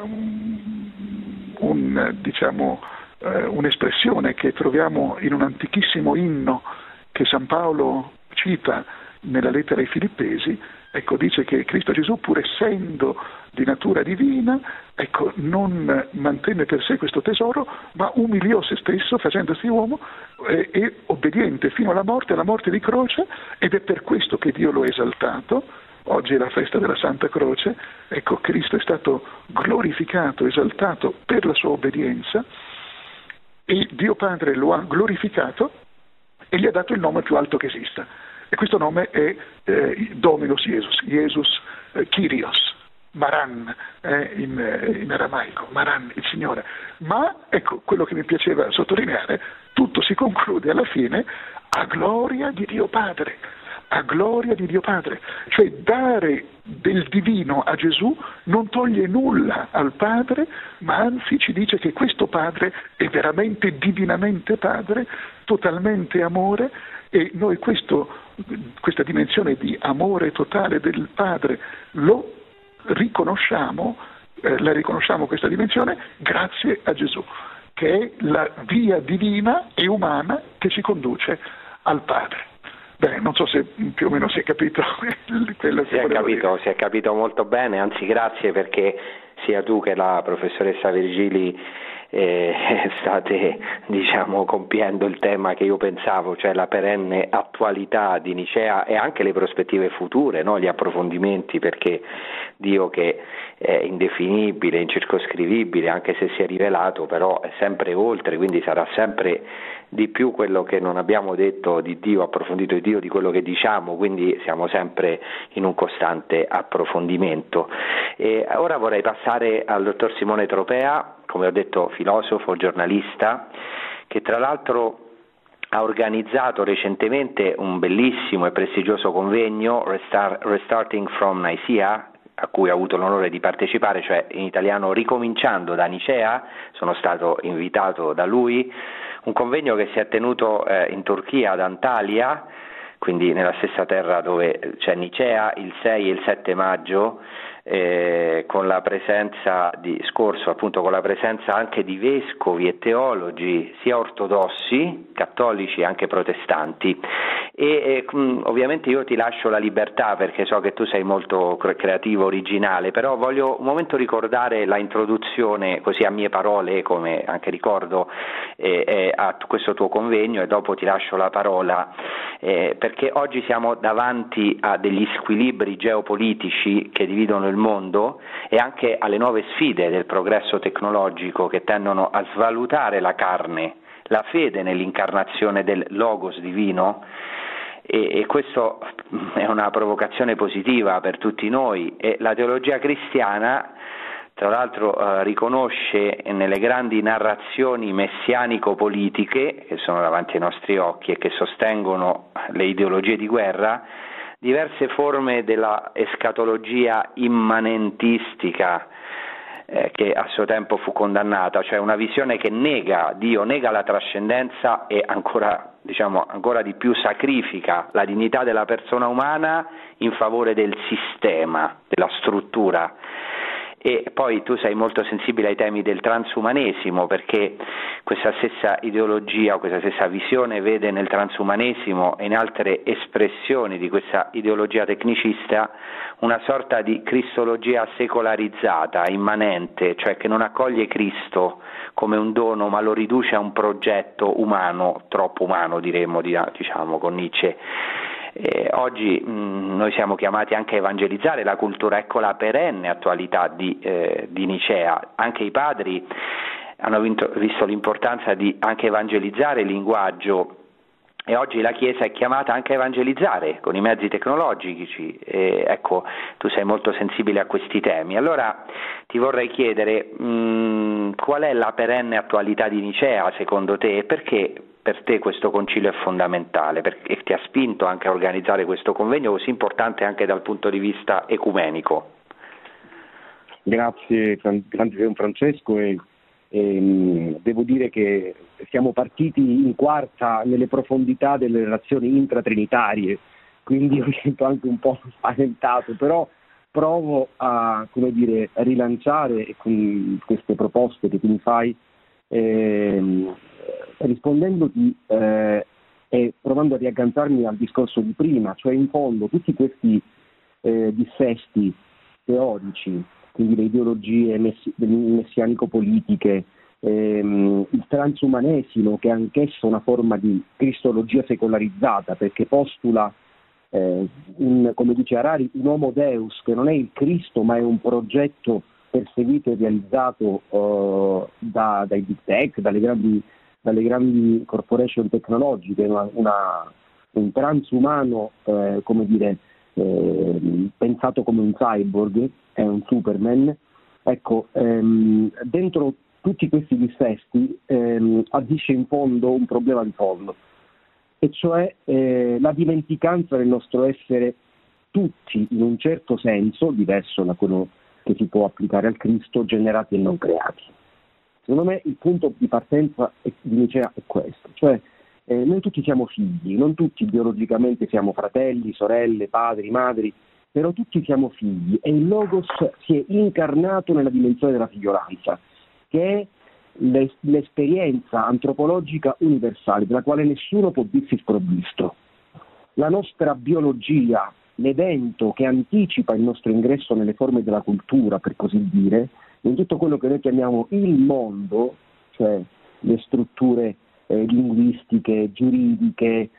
un, diciamo, eh, un'espressione che troviamo in un antichissimo inno che San Paolo cita nella lettera ai Filippesi. Ecco, dice che Cristo Gesù, pur essendo di natura divina, ecco, non mantenne per sé questo tesoro, ma umiliò se stesso facendosi uomo eh, e obbediente fino alla morte, alla morte di croce, ed è per questo che Dio lo ha esaltato. Oggi è la festa della Santa Croce. Ecco, Cristo è stato glorificato, esaltato per la sua obbedienza, e Dio Padre lo ha glorificato e gli ha dato il nome più alto che esista. E questo nome è eh, Dominus Jesus, Jesus eh, Kyrios, Maran eh, in, eh, in aramaico, Maran, il Signore. Ma ecco, quello che mi piaceva sottolineare, tutto si conclude alla fine a gloria di Dio Padre, a gloria di Dio Padre. Cioè, dare del divino a Gesù non toglie nulla al Padre, ma anzi ci dice che questo Padre è veramente divinamente Padre, totalmente amore, e noi questo, questa dimensione di amore totale del Padre lo riconosciamo, eh, la riconosciamo questa dimensione grazie a Gesù, che è la via divina e umana che ci conduce al Padre. Beh, non so se più o meno si è capito quello che si è capito, dire. Si è capito molto bene, anzi grazie, perché sia tu che la professoressa Virgili eh, state, diciamo, compiendo il tema che io pensavo, cioè la perenne attualità di Nicea e anche le prospettive future, no? Gli approfondimenti, perché Dio, che è indefinibile, incircoscrivibile, anche se si è rivelato, però è sempre oltre, quindi sarà sempre di più quello che non abbiamo detto di Dio, approfondito di Dio, di quello che diciamo, quindi siamo sempre in un costante approfondimento. E ora vorrei passare al dottor Simone Tropea, come ho detto, filosofo, giornalista, che tra l'altro ha organizzato recentemente un bellissimo e prestigioso convegno, Restart, Restarting from Nicaea, a cui ho avuto l'onore di partecipare, cioè in italiano Ricominciando da Nicea. Sono stato invitato da lui, un convegno che si è tenuto eh, in Turchia, ad Antalya, quindi nella stessa terra dove c'è Nicea, il sei e il sette maggio, eh, con la presenza di scorso appunto con la presenza anche di vescovi e teologi sia ortodossi, cattolici, anche protestanti. E eh, ovviamente io ti lascio la libertà, perché so che tu sei molto creativo, originale, però voglio un momento ricordare la introduzione, così a mie parole, come anche ricordo eh, eh, a questo tuo convegno, e dopo ti lascio la parola, eh, perché oggi siamo davanti a degli squilibri geopolitici che dividono il mondo, e anche alle nuove sfide del progresso tecnologico che tendono a svalutare la carne, la fede nell'incarnazione del Logos divino. E, e questo è una provocazione positiva per tutti noi, e la teologia cristiana tra l'altro eh, riconosce nelle grandi narrazioni messianico-politiche che sono davanti ai nostri occhi e che sostengono le ideologie di guerra, diverse forme della escatologia immanentistica eh, che a suo tempo fu condannata, cioè una visione che nega Dio, nega la trascendenza e ancora, diciamo, ancora di più sacrifica la dignità della persona umana in favore del sistema, della struttura. E poi tu sei molto sensibile ai temi del transumanesimo, perché questa stessa ideologia o questa stessa visione vede nel transumanesimo e in altre espressioni di questa ideologia tecnicista una sorta di cristologia secolarizzata, immanente, cioè che non accoglie Cristo come un dono ma lo riduce a un progetto umano, troppo umano diremmo, diciamo con Nietzsche. Eh, oggi mh, noi siamo chiamati anche a evangelizzare la cultura, ecco la perenne attualità di, eh, di Nicea. Anche i padri hanno vinto, visto l'importanza di anche evangelizzare il linguaggio, e oggi la Chiesa è chiamata anche a evangelizzare con i mezzi tecnologici. Eh, ecco, tu sei molto sensibile a questi temi. Allora ti vorrei chiedere mh, qual è la perenne attualità di Nicea secondo te e perché per te questo concilio è fondamentale, perché ti ha spinto anche a organizzare questo convegno così importante anche dal punto di vista ecumenico. Grazie, grazie Francesco, e, e devo dire che siamo partiti in quarta nelle profondità delle relazioni intratrinitarie, quindi io mi sento anche un po' spaventato, però provo a, come dire, a rilanciare con queste proposte che tu mi fai, ehm, rispondendoti eh, e provando a riagganciarmi al discorso di prima, cioè in fondo tutti questi eh, dissesti teorici, quindi le ideologie messi- messianico-politiche, ehm, il transumanesimo, che è anch'esso una forma di cristologia secolarizzata, perché postula, eh, un, come dice Harari, un homo deus, che non è il Cristo ma è un progetto perseguito e realizzato uh, da, dai big tech, dalle grandi dalle grandi corporation tecnologiche, una, una, un transumano eh, come dire, eh, pensato come un cyborg, è un Superman. Ecco, ehm, dentro tutti questi dissesti ehm, agisce in fondo un problema di fondo, e cioè eh, la dimenticanza del nostro essere tutti, in un certo senso, diverso da quello che si può applicare al Cristo, generati e non creati. Secondo me il punto di partenza di Nicea è questo, cioè eh, noi tutti siamo figli, non tutti biologicamente siamo fratelli, sorelle, padri, madri, però tutti siamo figli, e il Logos si è incarnato nella dimensione della figliolanza, che è l'es- l'esperienza antropologica universale, della quale nessuno può dirsi sprovvisto. La nostra biologia, l'evento che anticipa il nostro ingresso nelle forme della cultura, per così dire, in tutto quello che noi chiamiamo il mondo, cioè le strutture eh, linguistiche, giuridiche,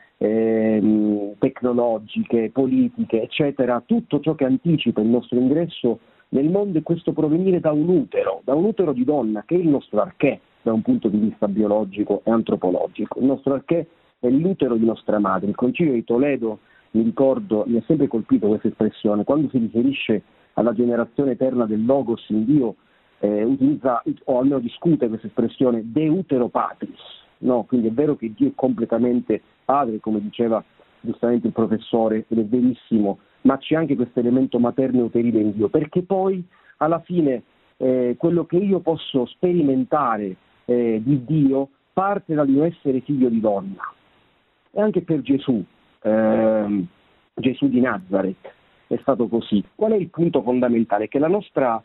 eh, tecnologiche, politiche, eccetera, tutto ciò che anticipa il nostro ingresso nel mondo è questo provenire da un utero, da un utero di donna, che è il nostro archè da un punto di vista biologico e antropologico. Il nostro archè è l'utero di nostra madre. Il Concilio di Toledo, mi ricordo, mi ha sempre colpito questa espressione, quando si riferisce alla generazione eterna del Logos in Dio, eh, utilizza, o almeno discute questa espressione, de utero patris, no? Quindi è vero che Dio è completamente padre, come diceva giustamente il professore, ed è verissimo, ma c'è anche questo elemento materno e uterino in Dio, perché poi alla fine eh, quello che io posso sperimentare eh, di Dio parte dal mio essere figlio di donna. E anche per Gesù, eh, Gesù di Nazareth, è stato così. Qual è il punto fondamentale? Che la nostra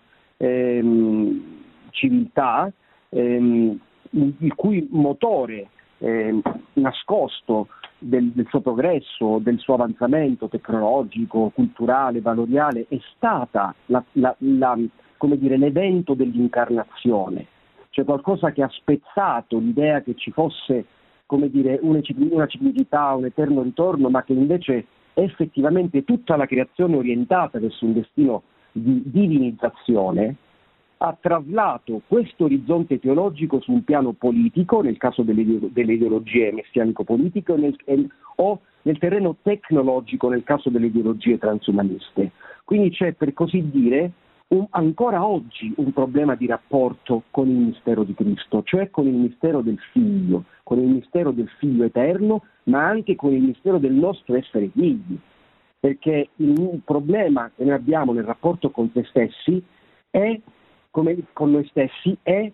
ehm, civiltà, ehm, il cui motore ehm, nascosto del, del suo progresso, del suo avanzamento tecnologico, culturale, valoriale, è stata la, la, la, come dire, l'evento dell'incarnazione, cioè qualcosa che ha spezzato l'idea che ci fosse, come dire, una ciclicità, un eterno ritorno, ma che invece effettivamente tutta la creazione orientata verso un destino di divinizzazione ha traslato questo orizzonte teologico su un piano politico, nel caso delle, delle ideologie messianico-politiche, o nel, o nel terreno tecnologico, nel caso delle ideologie transumaniste. Quindi c'è, per così dire, un, ancora oggi un problema di rapporto con il mistero di Cristo, cioè con il mistero del Figlio, con il mistero del Figlio eterno, ma anche con il mistero del nostro essere figli, perché il problema che noi abbiamo nel rapporto con se stessi è, come con noi stessi, è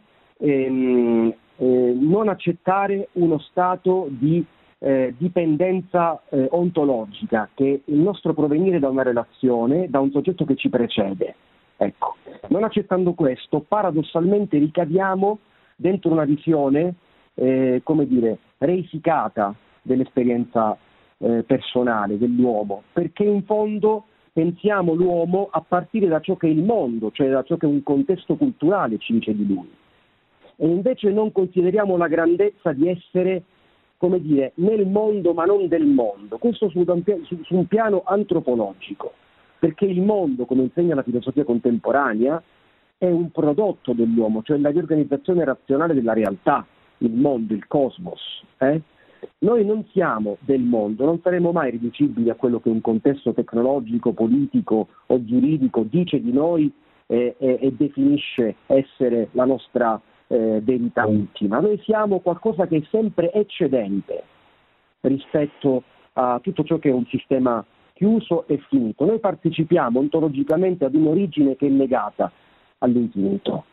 ehm, eh, non accettare uno stato di eh, dipendenza eh, ontologica, che è il nostro provenire da una relazione, da un soggetto che ci precede. Ecco, non accettando questo, paradossalmente ricadiamo dentro una visione, eh, come dire, reificata dell'esperienza eh, personale dell'uomo, perché in fondo pensiamo l'uomo a partire da ciò che è il mondo, cioè da ciò che un contesto culturale ci dice di lui. E invece non consideriamo la grandezza di essere, come dire, nel mondo ma non del mondo. Questo su un, su, su un piano antropologico, perché il mondo, come insegna la filosofia contemporanea, è un prodotto dell'uomo, cioè la riorganizzazione razionale della realtà, il mondo, il cosmos. Eh? Noi non siamo del mondo, non saremo mai riducibili a quello che un contesto tecnologico, politico o giuridico dice di noi eh, eh, e definisce essere la nostra eh, verità ultima. Noi siamo qualcosa che è sempre eccedente rispetto a tutto ciò che è un sistema chiuso e finito. Noi partecipiamo ontologicamente ad un'origine che è legata all'infinito.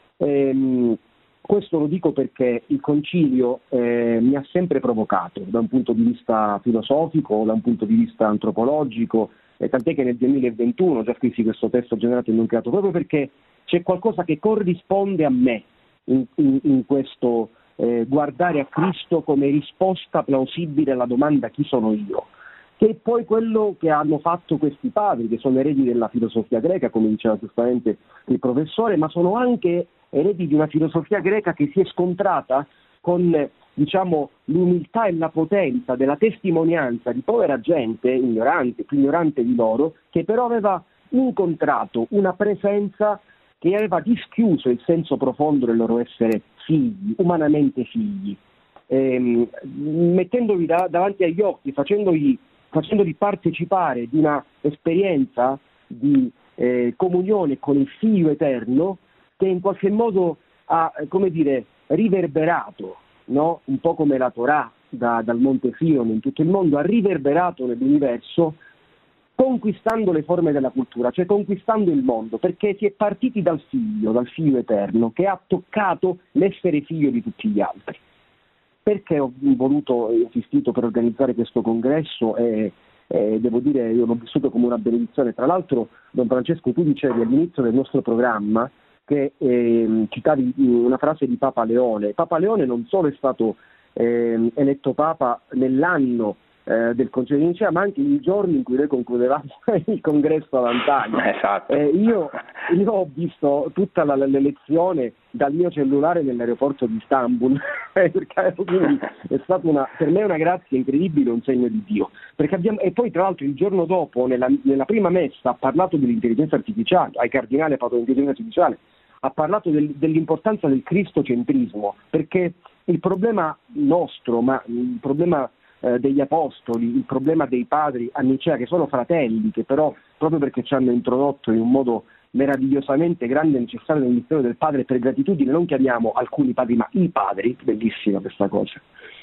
Ehm, questo lo dico perché il concilio eh, mi ha sempre provocato da un punto di vista filosofico, da un punto di vista antropologico, eh, tant'è che nel duemilaventuno già scrissi questo testo generato e non creato, proprio perché c'è qualcosa che corrisponde a me in, in, in questo eh, guardare a Cristo come risposta plausibile alla domanda chi sono io, che è poi quello che hanno fatto questi padri, che sono eredi della filosofia greca, come diceva giustamente il professore, ma sono anche eredi di una filosofia greca che si è scontrata con, diciamo, l'umiltà e la potenza della testimonianza di povera gente, ignorante, più ignorante di loro, che però aveva incontrato una presenza che aveva dischiuso il senso profondo del loro essere figli, umanamente figli, ehm, mettendovi da, davanti agli occhi, facendogli facendoli partecipare di una esperienza di eh, comunione con il Figlio Eterno che in qualche modo ha, come dire, riverberato, no? Un po' come la Torah da, dal Monte Sion in tutto il mondo, ha riverberato nell'universo, conquistando le forme della cultura, cioè conquistando il mondo, perché si è partiti dal Figlio, dal Figlio Eterno, che ha toccato l'essere figlio di tutti gli altri. Perché ho voluto e insistito per organizzare questo congresso e, e devo dire io l'ho vissuto come una benedizione. Tra l'altro, Don Francesco, tu dicevi all'inizio del nostro programma che eh, citavi una frase di Papa Leone. Papa Leone non solo è stato eh, eletto Papa nell'anno eh, del Concilio di Nicea, ma anche i giorni in cui noi concludevamo il congresso ad Antalya. Esatto. Eh, io, io ho visto tutta la, l'elezione dal mio cellulare nell'aeroporto di Istanbul, perché quindi è stata una, per me una grazia incredibile, un segno di Dio. Perché abbiamo, e poi tra l'altro il giorno dopo, nella, nella prima messa, ha parlato dell'intelligenza artificiale, ai cardinali ha parlato dell'intelligenza artificiale, ha parlato del, dell'importanza del cristocentrismo, perché il problema nostro, ma il problema eh, degli apostoli, il problema dei padri a Nicea, che sono fratelli, che però proprio perché ci hanno introdotto in un modo meravigliosamente grande e necessario nel mistero del Padre, per gratitudine non chiamiamo alcuni padri ma i padri, bellissima questa cosa.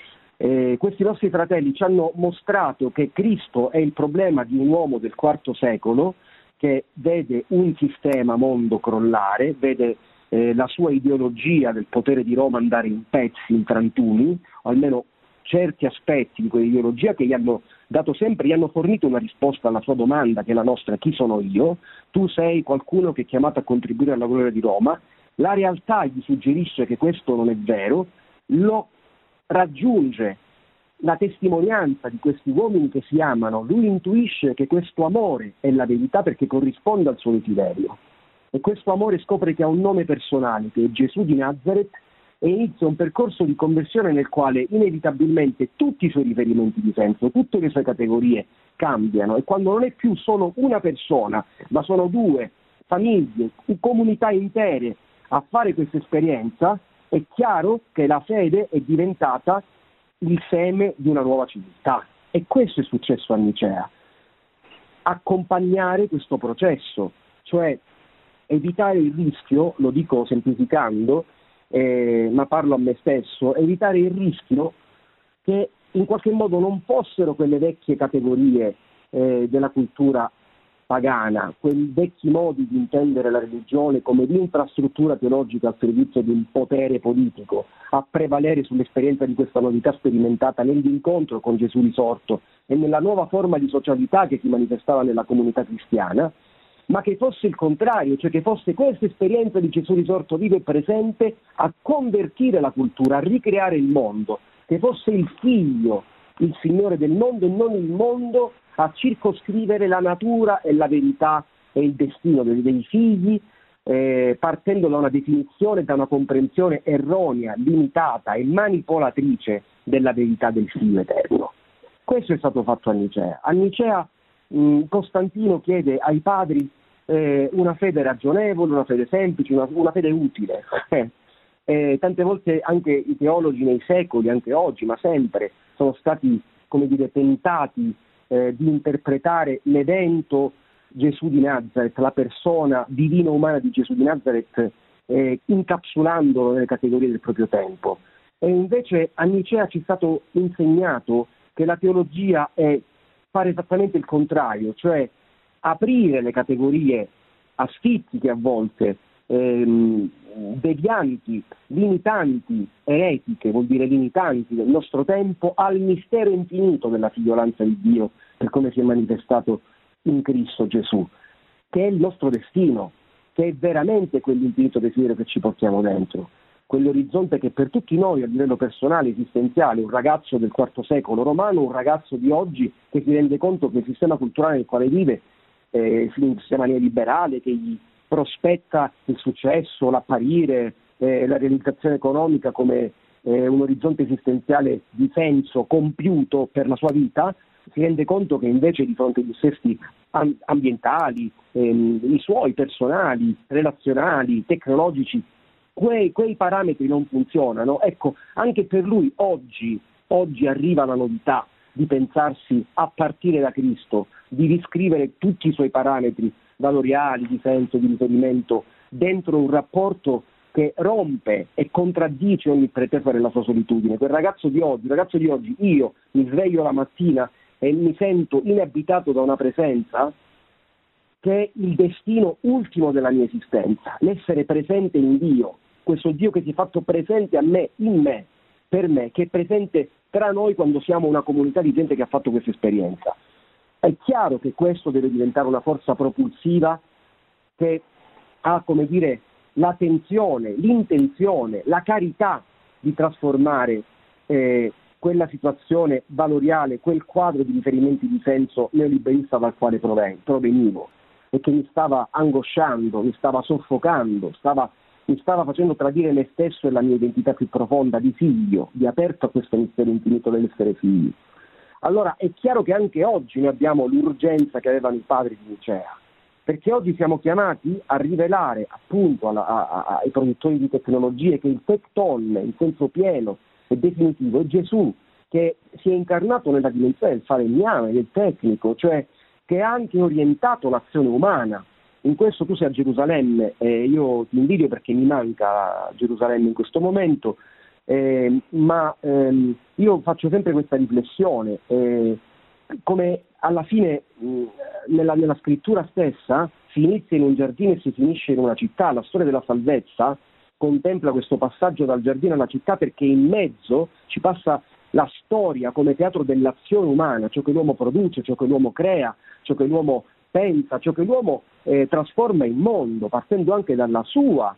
Eh, questi nostri fratelli ci hanno mostrato che Cristo è il problema di un uomo del quarto secolo che vede un sistema mondo crollare, vede eh, la sua ideologia del potere di Roma andare in pezzi, in frantumi, o almeno certi aspetti di quell'ideologia che gli hanno dato sempre, gli hanno fornito una risposta alla sua domanda, che è la nostra: chi sono io? Tu sei qualcuno che è chiamato a contribuire alla gloria di Roma. La realtà gli suggerisce che questo non è vero, lo raggiunge la testimonianza di questi uomini che si amano, lui intuisce che questo amore è la verità perché corrisponde al suo desiderio, e questo amore scopre che ha un nome personale, che è Gesù di Nazareth, e inizia un percorso di conversione nel quale inevitabilmente tutti i suoi riferimenti di senso, tutte le sue categorie cambiano, e quando non è più solo una persona, ma sono due, famiglie, comunità intere a fare questa esperienza, è chiaro che la fede è diventata il seme di una nuova civiltà. E questo è successo a Nicea. Accompagnare questo processo, cioè evitare il rischio, lo dico semplificando, eh, ma parlo a me stesso, evitare il rischio che in qualche modo non fossero quelle vecchie categorie eh, della cultura pagana, quei vecchi modi di intendere la religione come di infrastruttura teologica al servizio di un potere politico, a prevalere sull'esperienza di questa novità sperimentata nell'incontro con Gesù risorto e nella nuova forma di socialità che si manifestava nella comunità cristiana, ma che fosse il contrario, cioè che fosse questa esperienza di Gesù risorto vivo e presente a convertire la cultura, a ricreare il mondo, che fosse il figlio, il Signore del mondo e non il mondo a circoscrivere la natura e la verità e il destino dei, dei figli, eh, partendo da una definizione, da una comprensione erronea, limitata e manipolatrice della verità del Figlio eterno. Questo è stato fatto a Nicea. A Nicea mh, Costantino chiede ai padri eh, una fede ragionevole, una fede semplice, una, una fede utile. Eh, tante volte anche i teologi nei secoli, anche oggi, ma sempre, sono stati, come dire, tentati eh, di interpretare l'evento Gesù di Nazareth, la persona divina umana di Gesù di Nazareth, eh, incapsulandolo nelle categorie del proprio tempo. E invece a Nicea ci è stato insegnato che la teologia è fare esattamente il contrario, cioè aprire le categorie asfittiche a volte, ehm, devianti, limitanti, eretiche, vuol dire limitanti del nostro tempo, al mistero infinito della figliolanza di Dio, per come si è manifestato in Cristo Gesù, che è il nostro destino, che è veramente quell'infinito desiderio che ci portiamo dentro, quell'orizzonte che per tutti noi a livello personale, esistenziale, un ragazzo del quarto secolo romano, un ragazzo di oggi che si rende conto che il sistema culturale nel quale vive eh, è un sistema neoliberale che gli prospetta il successo, l'apparire, eh, la realizzazione economica come eh, un orizzonte esistenziale di senso compiuto per la sua vita, si rende conto che invece di fronte agli dissesti ambientali, ehm, i suoi personali, relazionali, tecnologici, quei, quei parametri non funzionano. Ecco, anche per lui oggi, oggi arriva la novità di pensarsi a partire da Cristo, di riscrivere tutti i suoi parametri valoriali, di senso, di riferimento, dentro un rapporto che rompe e contraddice ogni pretesa della sua solitudine. Quel ragazzo di oggi, il ragazzo di oggi, io mi sveglio la mattina e mi sento inabitato da una presenza che è il destino ultimo della mia esistenza, l'essere presente in Dio, questo Dio che si è fatto presente a me, in me, per me, che è presente tra noi quando siamo una comunità di gente che ha fatto questa esperienza. È chiaro che questo deve diventare una forza propulsiva che ha, come dire, l'attenzione, l'intenzione, la carità di trasformare eh, quella situazione valoriale, quel quadro di riferimenti di senso neoliberista dal quale provenivo e che mi stava angosciando, mi stava soffocando, stava, mi stava facendo tradire me stesso e la mia identità più profonda di figlio, di aperto a questo mistero infinito dell'essere figli. Allora è chiaro che anche oggi noi abbiamo l'urgenza che avevano i padri di Nicea, perché oggi siamo chiamati a rivelare appunto alla, a, a, ai produttori di tecnologie che il tecton in senso pieno e definitivo è Gesù, che si è incarnato nella dimensione del falegname, del tecnico, cioè che ha anche orientato l'azione umana. In questo tu sei a Gerusalemme, e io ti invidio perché mi manca Gerusalemme in questo momento, eh, ma ehm, io faccio sempre questa riflessione, eh, come alla fine mh, nella, nella scrittura stessa si inizia in un giardino e si finisce in una città. La storia della salvezza contempla questo passaggio dal giardino alla città, perché in mezzo ci passa la storia come teatro dell'azione umana, ciò che l'uomo produce, ciò che l'uomo crea, ciò che l'uomo pensa, ciò che l'uomo eh, trasforma in mondo, partendo anche dalla sua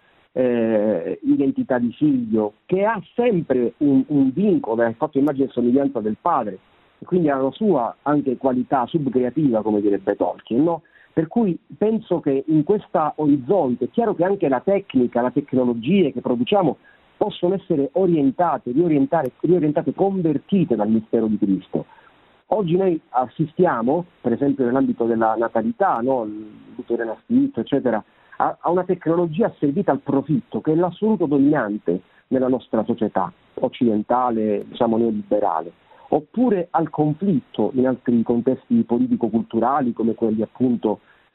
eh, identità di figlio, che ha sempre un, un vincolo, è fatto immagine e somiglianza del padre, e quindi ha la sua anche qualità subcreativa, come direbbe Tolkien, no? Per cui penso che in questo orizzonte è chiaro che anche la tecnica, le tecnologie che produciamo possono essere orientate, riorientate, riorientate, convertite dal mistero di Cristo. Oggi noi assistiamo, per esempio nell'ambito della natalità, no? Il butto renascitto, eccetera, a, a una tecnologia asservita al profitto, che è l'assoluto dominante nella nostra società occidentale, diciamo neoliberale, oppure al conflitto in altri contesti politico-culturali come quelli appunto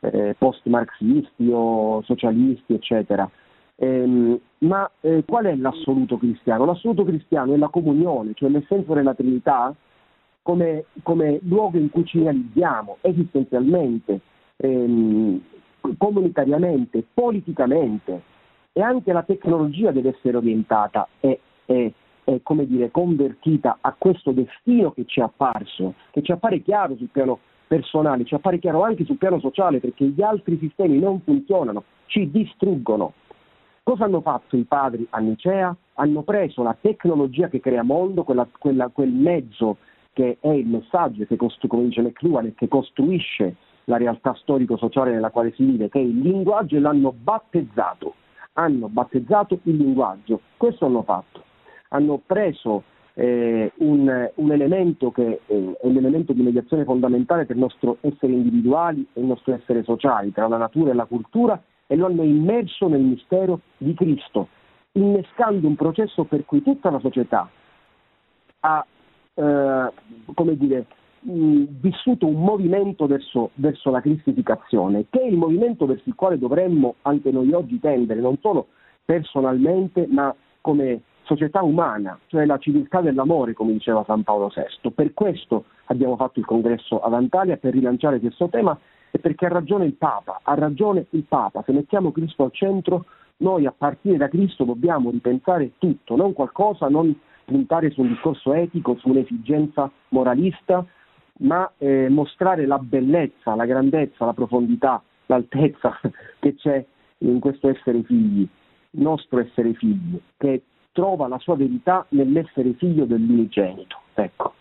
eh, post-marxisti o socialisti, eccetera. Ehm, ma eh, qual è l'assoluto cristiano? L'assoluto cristiano è la comunione, cioè l'essenza della Trinità come, come luogo in cui ci realizziamo esistenzialmente, ehm, comunitariamente, politicamente, e anche la tecnologia deve essere orientata e, e, e come dire, convertita a questo destino che ci è apparso, che ci appare chiaro sul piano personale, ci appare chiaro anche sul piano sociale, perché gli altri sistemi non funzionano, ci distruggono. Cosa hanno fatto i padri a Nicea? Hanno preso la tecnologia che crea mondo, quella, quella, quel mezzo che è il messaggio, che costru- come dice McLuhan, che costruisce la realtà storico-sociale nella quale si vive, che è il linguaggio, e l'hanno battezzato. Hanno battezzato il linguaggio. Questo hanno fatto. Hanno preso eh, un, un elemento che eh, è l'elemento di mediazione fondamentale per il nostro essere individuali e il nostro essere sociali, tra la natura e la cultura, e lo hanno immerso nel mistero di Cristo, innescando un processo per cui tutta la società ha eh, come dire, mh, vissuto un movimento verso, verso la cristificazione, che è il movimento verso il quale dovremmo anche noi oggi tendere, non solo personalmente, ma come società umana, cioè la civiltà dell'amore, come diceva San Paolo sesto. Per questo abbiamo fatto il congresso ad Antalya, per rilanciare questo tema, e perché ha ragione il Papa, ha ragione il Papa. Se mettiamo Cristo al centro, noi a partire da Cristo dobbiamo ripensare tutto, non qualcosa, non puntare su un discorso etico, su un'esigenza moralista, ma eh, mostrare la bellezza, la grandezza, la profondità, l'altezza che c'è in questo essere figli, nostro essere figli, che trova la sua verità nell'essere figlio dell'unigenito. Ecco.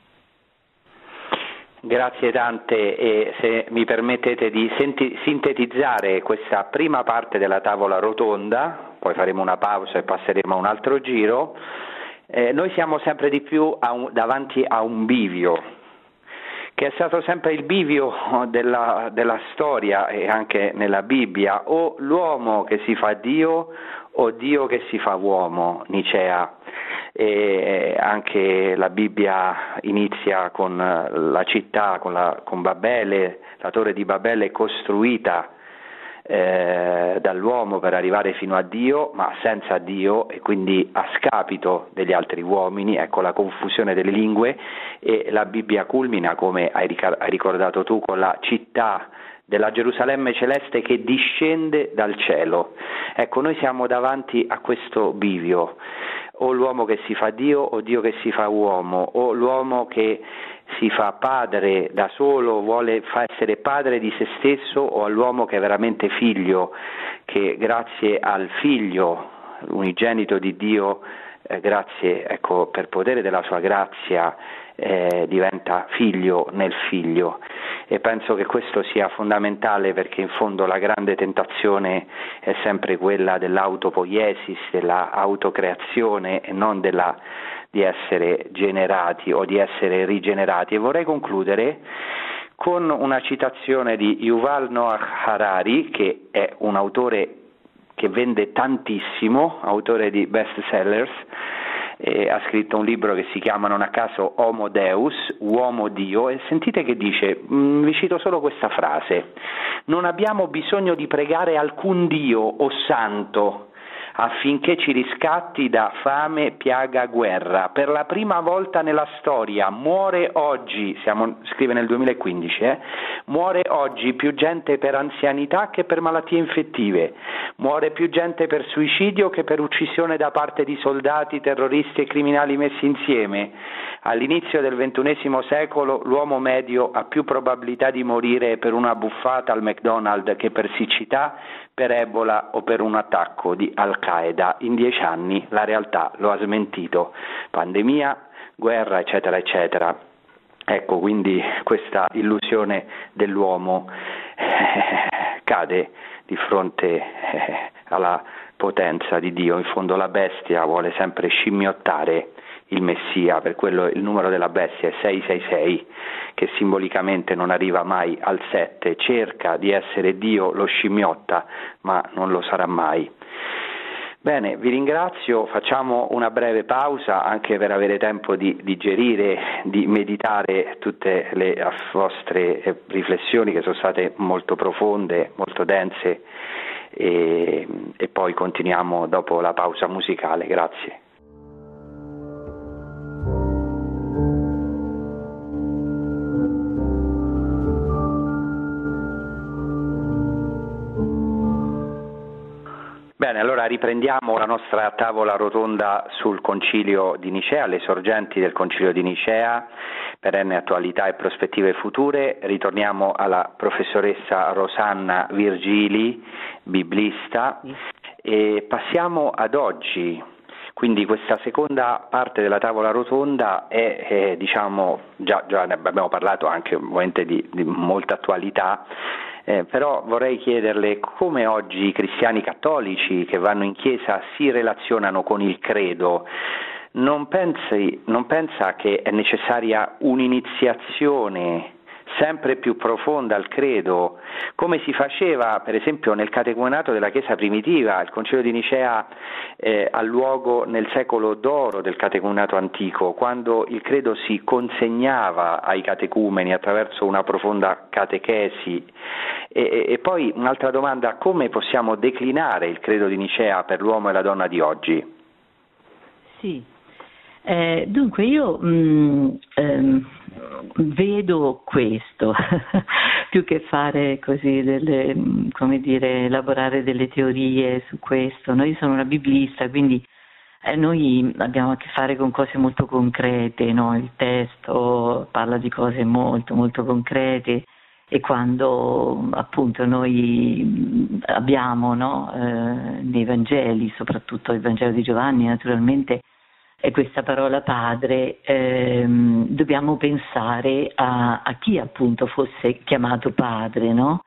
Grazie tante, e se mi permettete di senti- sintetizzare questa prima parte della tavola rotonda, poi faremo una pausa e passeremo a un altro giro. Eh, noi siamo sempre di più a un, davanti a un bivio, che è stato sempre il bivio della, della storia e anche nella Bibbia, o l'uomo che si fa Dio o Dio che si fa uomo, Nicea. E anche la Bibbia inizia con la città, con, la, con Babele, la torre di Babele costruita eh, dall'uomo per arrivare fino a Dio, ma senza Dio, e quindi a scapito degli altri uomini. Ecco la confusione delle lingue, e la Bibbia culmina, come hai ricordato tu, con la città della Gerusalemme celeste che discende dal cielo. Ecco, noi siamo davanti a questo bivio, o l'uomo che si fa Dio o Dio che si fa uomo, o l'uomo che si fa padre da solo, vuole fa essere padre di se stesso, o all'uomo che è veramente figlio, che grazie al figlio unigenito di Dio, eh, grazie, ecco, per potere della sua grazia, eh, diventa figlio nel figlio. E penso che questo sia fondamentale, perché in fondo la grande tentazione è sempre quella dell'autopoiesis, della autocreazione, e non della di essere generati o di essere rigenerati. E vorrei concludere con una citazione di Yuval Noah Harari, che è un autore che vende tantissimo, autore di best sellers. Eh, ha scritto un libro che si chiama, non a caso, Homo Deus, Uomo Dio, e sentite che dice, mh, vi cito solo questa frase: non abbiamo bisogno di pregare alcun Dio o santo affinché ci riscatti da fame, piaga, guerra. Per la prima volta nella storia muore oggi, siamo, scrive nel duemilaquindici, eh, muore oggi più gente per anzianità che per malattie infettive, muore più gente per suicidio che per uccisione da parte di soldati, terroristi e criminali messi insieme. All'inizio del ventunesimo secolo l'uomo medio ha più probabilità di morire per una buffata al McDonald's che per siccità, per Ebola o per un attacco di Al-Qaeda. In dieci anni la realtà lo ha smentito. Pandemia, guerra, eccetera, eccetera. Ecco, quindi questa illusione dell'uomo eh, cade di fronte eh, alla potenza di Dio. In fondo la bestia vuole sempre scimmiottare il Messia, per quello il numero della bestia è sei sei sei, che simbolicamente non arriva mai al sette, cerca di essere Dio, lo scimmiotta, ma non lo sarà mai. Bene, vi ringrazio, facciamo una breve pausa anche per avere tempo di digerire, di meditare tutte le vostre riflessioni che sono state molto profonde, molto dense e, e poi continuiamo dopo la pausa musicale. Grazie. Bene, allora riprendiamo la nostra tavola rotonda sul Concilio di Nicea, le sorgenti del Concilio di Nicea, perenne attualità e prospettive future. Ritorniamo alla professoressa Rosanna Virgili, biblista, e passiamo ad oggi. Quindi questa seconda parte della tavola rotonda è, è diciamo, già, già ne abbiamo parlato anche ovviamente di, di molta attualità, Eh, però vorrei chiederle come oggi i cristiani cattolici che vanno in chiesa si relazionano con il credo. Non pensi, non pensa che è necessaria un'iniziazione sempre più profonda al credo, come si faceva per esempio nel catecumenato della Chiesa primitiva? Il Concilio di Nicea eh, ha luogo nel secolo d'oro del catecumenato antico, quando il credo si consegnava ai catecumeni attraverso una profonda catechesi. E, e, e poi un'altra domanda: come possiamo declinare il credo di Nicea per l'uomo e la donna di oggi? Sì. Eh, dunque io mh, ehm, vedo questo, più che fare così delle, come dire, elaborare delle teorie su questo. Noi sono una biblista, quindi eh, noi abbiamo a che fare con cose molto concrete, no? Il testo parla di cose molto molto concrete, e quando appunto noi abbiamo, no, eh, nei Vangeli, soprattutto il Vangelo di Giovanni naturalmente, e questa parola padre, ehm, dobbiamo pensare a, a chi appunto fosse chiamato padre, no?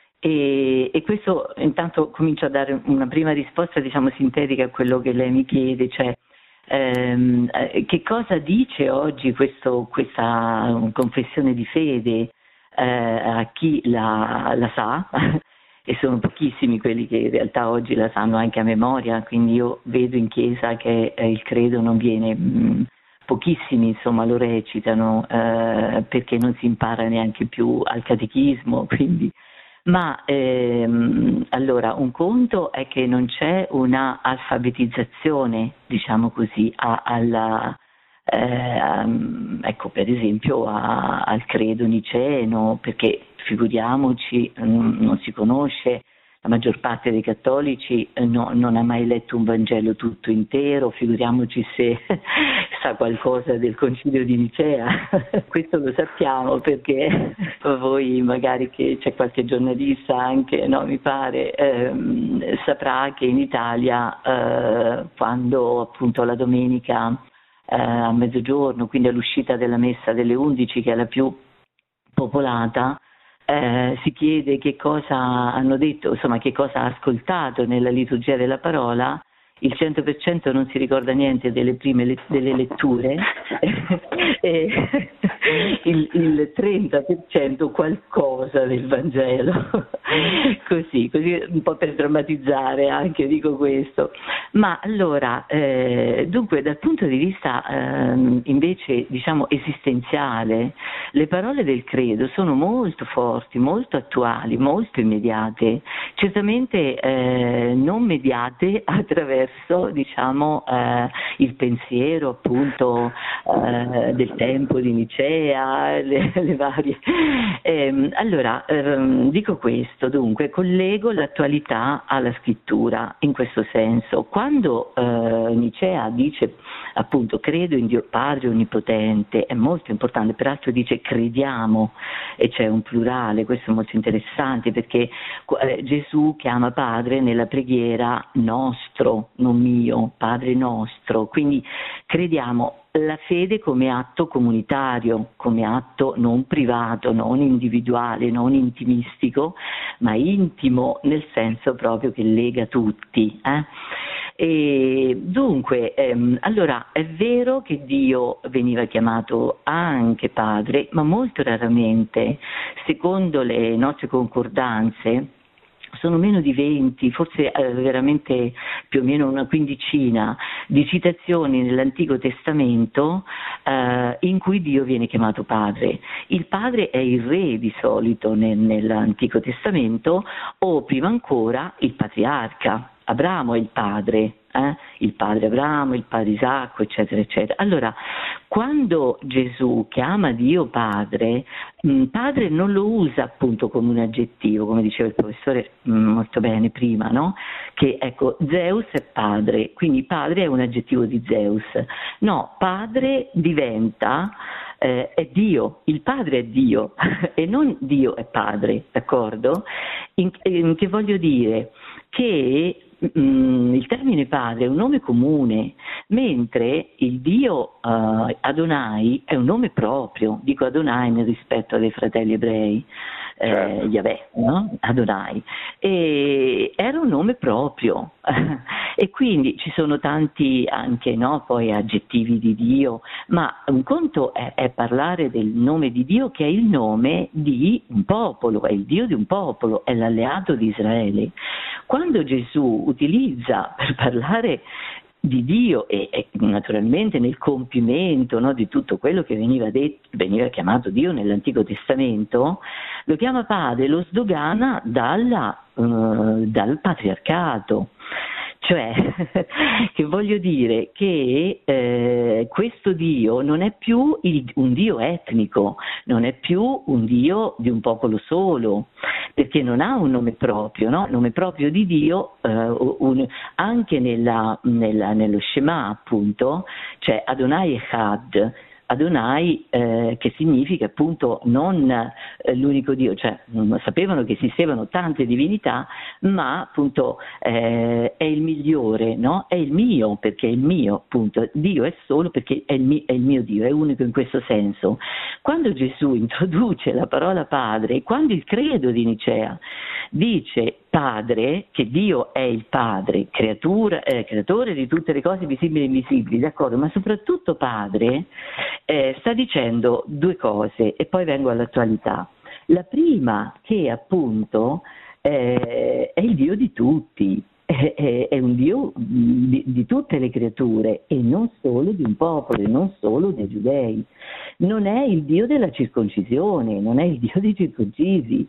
E, e questo intanto comincio a dare una prima risposta, diciamo, sintetica a quello che lei mi chiede, cioè ehm, eh, che cosa dice oggi questo, questa confessione di fede eh, a chi la, la sa? E sono pochissimi quelli che in realtà oggi la sanno anche a memoria, quindi io vedo in chiesa che eh, il credo non viene, mh, pochissimi insomma lo recitano eh, perché non si impara neanche più al catechismo, quindi. Ma ehm, allora un conto è che non c'è una alfabetizzazione, diciamo così, a, alla, eh, a, ecco per esempio a, al credo niceno, perché figuriamoci, non, non si conosce, la maggior parte dei cattolici no, non ha mai letto un Vangelo tutto intero, figuriamoci se sa qualcosa del Concilio di Nicea. Questo lo sappiamo perché voi magari che c'è qualche giornalista anche, no, mi pare, ehm, saprà che in Italia eh, quando appunto la domenica eh, a mezzogiorno, quindi all'uscita della messa delle undici, che è la più popolata, Eh, si chiede che cosa hanno detto, insomma che cosa ha ascoltato nella liturgia della parola. Il cento per cento non si ricorda niente delle prime le- delle letture e il, il trenta per cento qualcosa del Vangelo, così, così un po' per drammatizzare anche dico questo. Ma allora, eh, dunque dal punto di vista eh, invece diciamo esistenziale, le parole del credo sono molto forti, molto attuali, molto immediate, certamente eh, non mediate attraverso diciamo eh, il pensiero appunto eh, del tempo di Nicea, le, le varie eh, allora ehm, dico questo, dunque collego l'attualità alla scrittura in questo senso. Quando eh, Nicea dice appunto credo in Dio Padre Onnipotente, è molto importante, peraltro dice crediamo e c'è un plurale, questo è molto interessante perché eh, Gesù chiama Padre nella preghiera nostro, non mio, Padre nostro, quindi crediamo. La fede come atto comunitario, come atto non privato, non individuale, non intimistico, ma intimo nel senso proprio che lega tutti. Eh? E dunque, ehm, allora è vero che Dio veniva chiamato anche Padre, ma molto raramente, secondo le nostre concordanze, sono meno di venti, forse eh, veramente più o meno una quindicina di citazioni nell'Antico Testamento eh, in cui Dio viene chiamato Padre. Il Padre è il Re di solito nel, nell'Antico Testamento, o prima ancora il Patriarca. Abramo è il padre, eh? il padre Abramo, il padre Isacco, eccetera, eccetera. Allora, quando Gesù chiama Dio Padre, mh, Padre non lo usa appunto come un aggettivo, come diceva il professore mh, molto bene prima, no? Che ecco, Zeus è padre, quindi padre è un aggettivo di Zeus. No, padre diventa eh, è Dio, il padre è Dio e non Dio è padre, d'accordo? In, in, che voglio dire? Che mm, il termine padre è un nome comune, mentre il Dio uh, Adonai è un nome proprio, dico Adonai nel rispetto dei fratelli ebrei, eh, Yahweh, no? Adonai, e era un nome proprio e quindi ci sono tanti anche, no, poi aggettivi di Dio, ma un conto è, è parlare del nome di Dio, che è il nome di un popolo, è il Dio di un popolo, è l'alleato di Israele. Quando Gesù utilizza per parlare di Dio e, e naturalmente nel compimento, no, di tutto quello che veniva detto, veniva chiamato Dio nell'Antico Testamento, lo chiama padre, lo sdogana dalla, uh, dal patriarcato. Cioè, che voglio dire che eh, questo Dio non è più il, un Dio etnico, non è più un Dio di un popolo solo, perché non ha un nome proprio, no? Nome proprio di Dio, eh, un, anche nella, nella, nello Shema appunto, c'è Adonai Echad, Adonai eh, che significa appunto non eh, l'unico Dio, cioè sapevano che esistevano tante divinità, ma appunto eh, è il migliore, no? È il mio, perché è il mio, appunto, Dio è solo perché è il, mio, è il mio Dio, è unico in questo senso. Quando Gesù introduce la parola Padre, quando il credo di Nicea dice Padre, che Dio è il Padre, creatura, eh, creatore di tutte le cose visibili e invisibili, d'accordo, ma soprattutto Padre, eh, sta dicendo due cose e poi vengo all'attualità. La prima, che appunto eh, è il Dio di tutti, è, è, è un Dio di, di tutte le creature e non solo di un popolo, e non solo dei giudei. Non è il Dio della circoncisione, non è il Dio dei circoncisi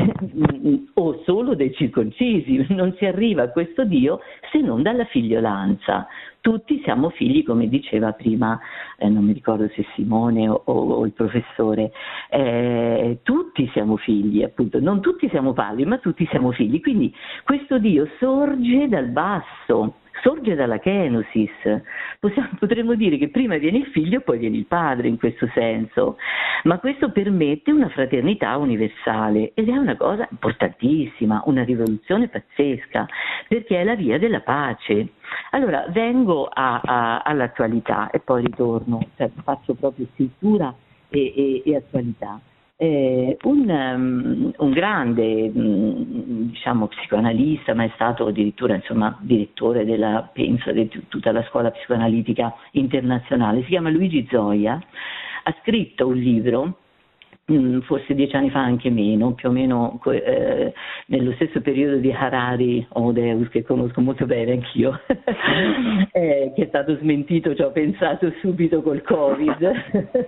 o solo dei circoncisi, non si arriva a questo Dio se non dalla figliolanza. Tutti siamo figli, come diceva prima, eh, non mi ricordo se Simone o, o, o il professore, eh, tutti siamo figli, appunto, non tutti siamo padri, ma tutti siamo figli. Quindi questo Dio sorge dal basso, sorge dalla kenosis. Possiamo, potremmo dire che prima viene il figlio e poi viene il padre in questo senso, ma questo permette una fraternità universale ed è una cosa importantissima, una rivoluzione pazzesca, perché è la via della pace. Allora vengo a, a, all'attualità e poi ritorno, cioè faccio proprio scrittura e, e, e attualità. Eh, un, um, un grande um, diciamo psicoanalista, ma è stato addirittura insomma direttore della, penso, di t- tutta la scuola psicoanalitica internazionale, si chiama Luigi Zoia, ha scritto un libro forse dieci anni fa, anche meno, più o meno eh, nello stesso periodo di Harari o Deus, che conosco molto bene anch'io, eh, che è stato smentito, ci ho pensato subito col Covid.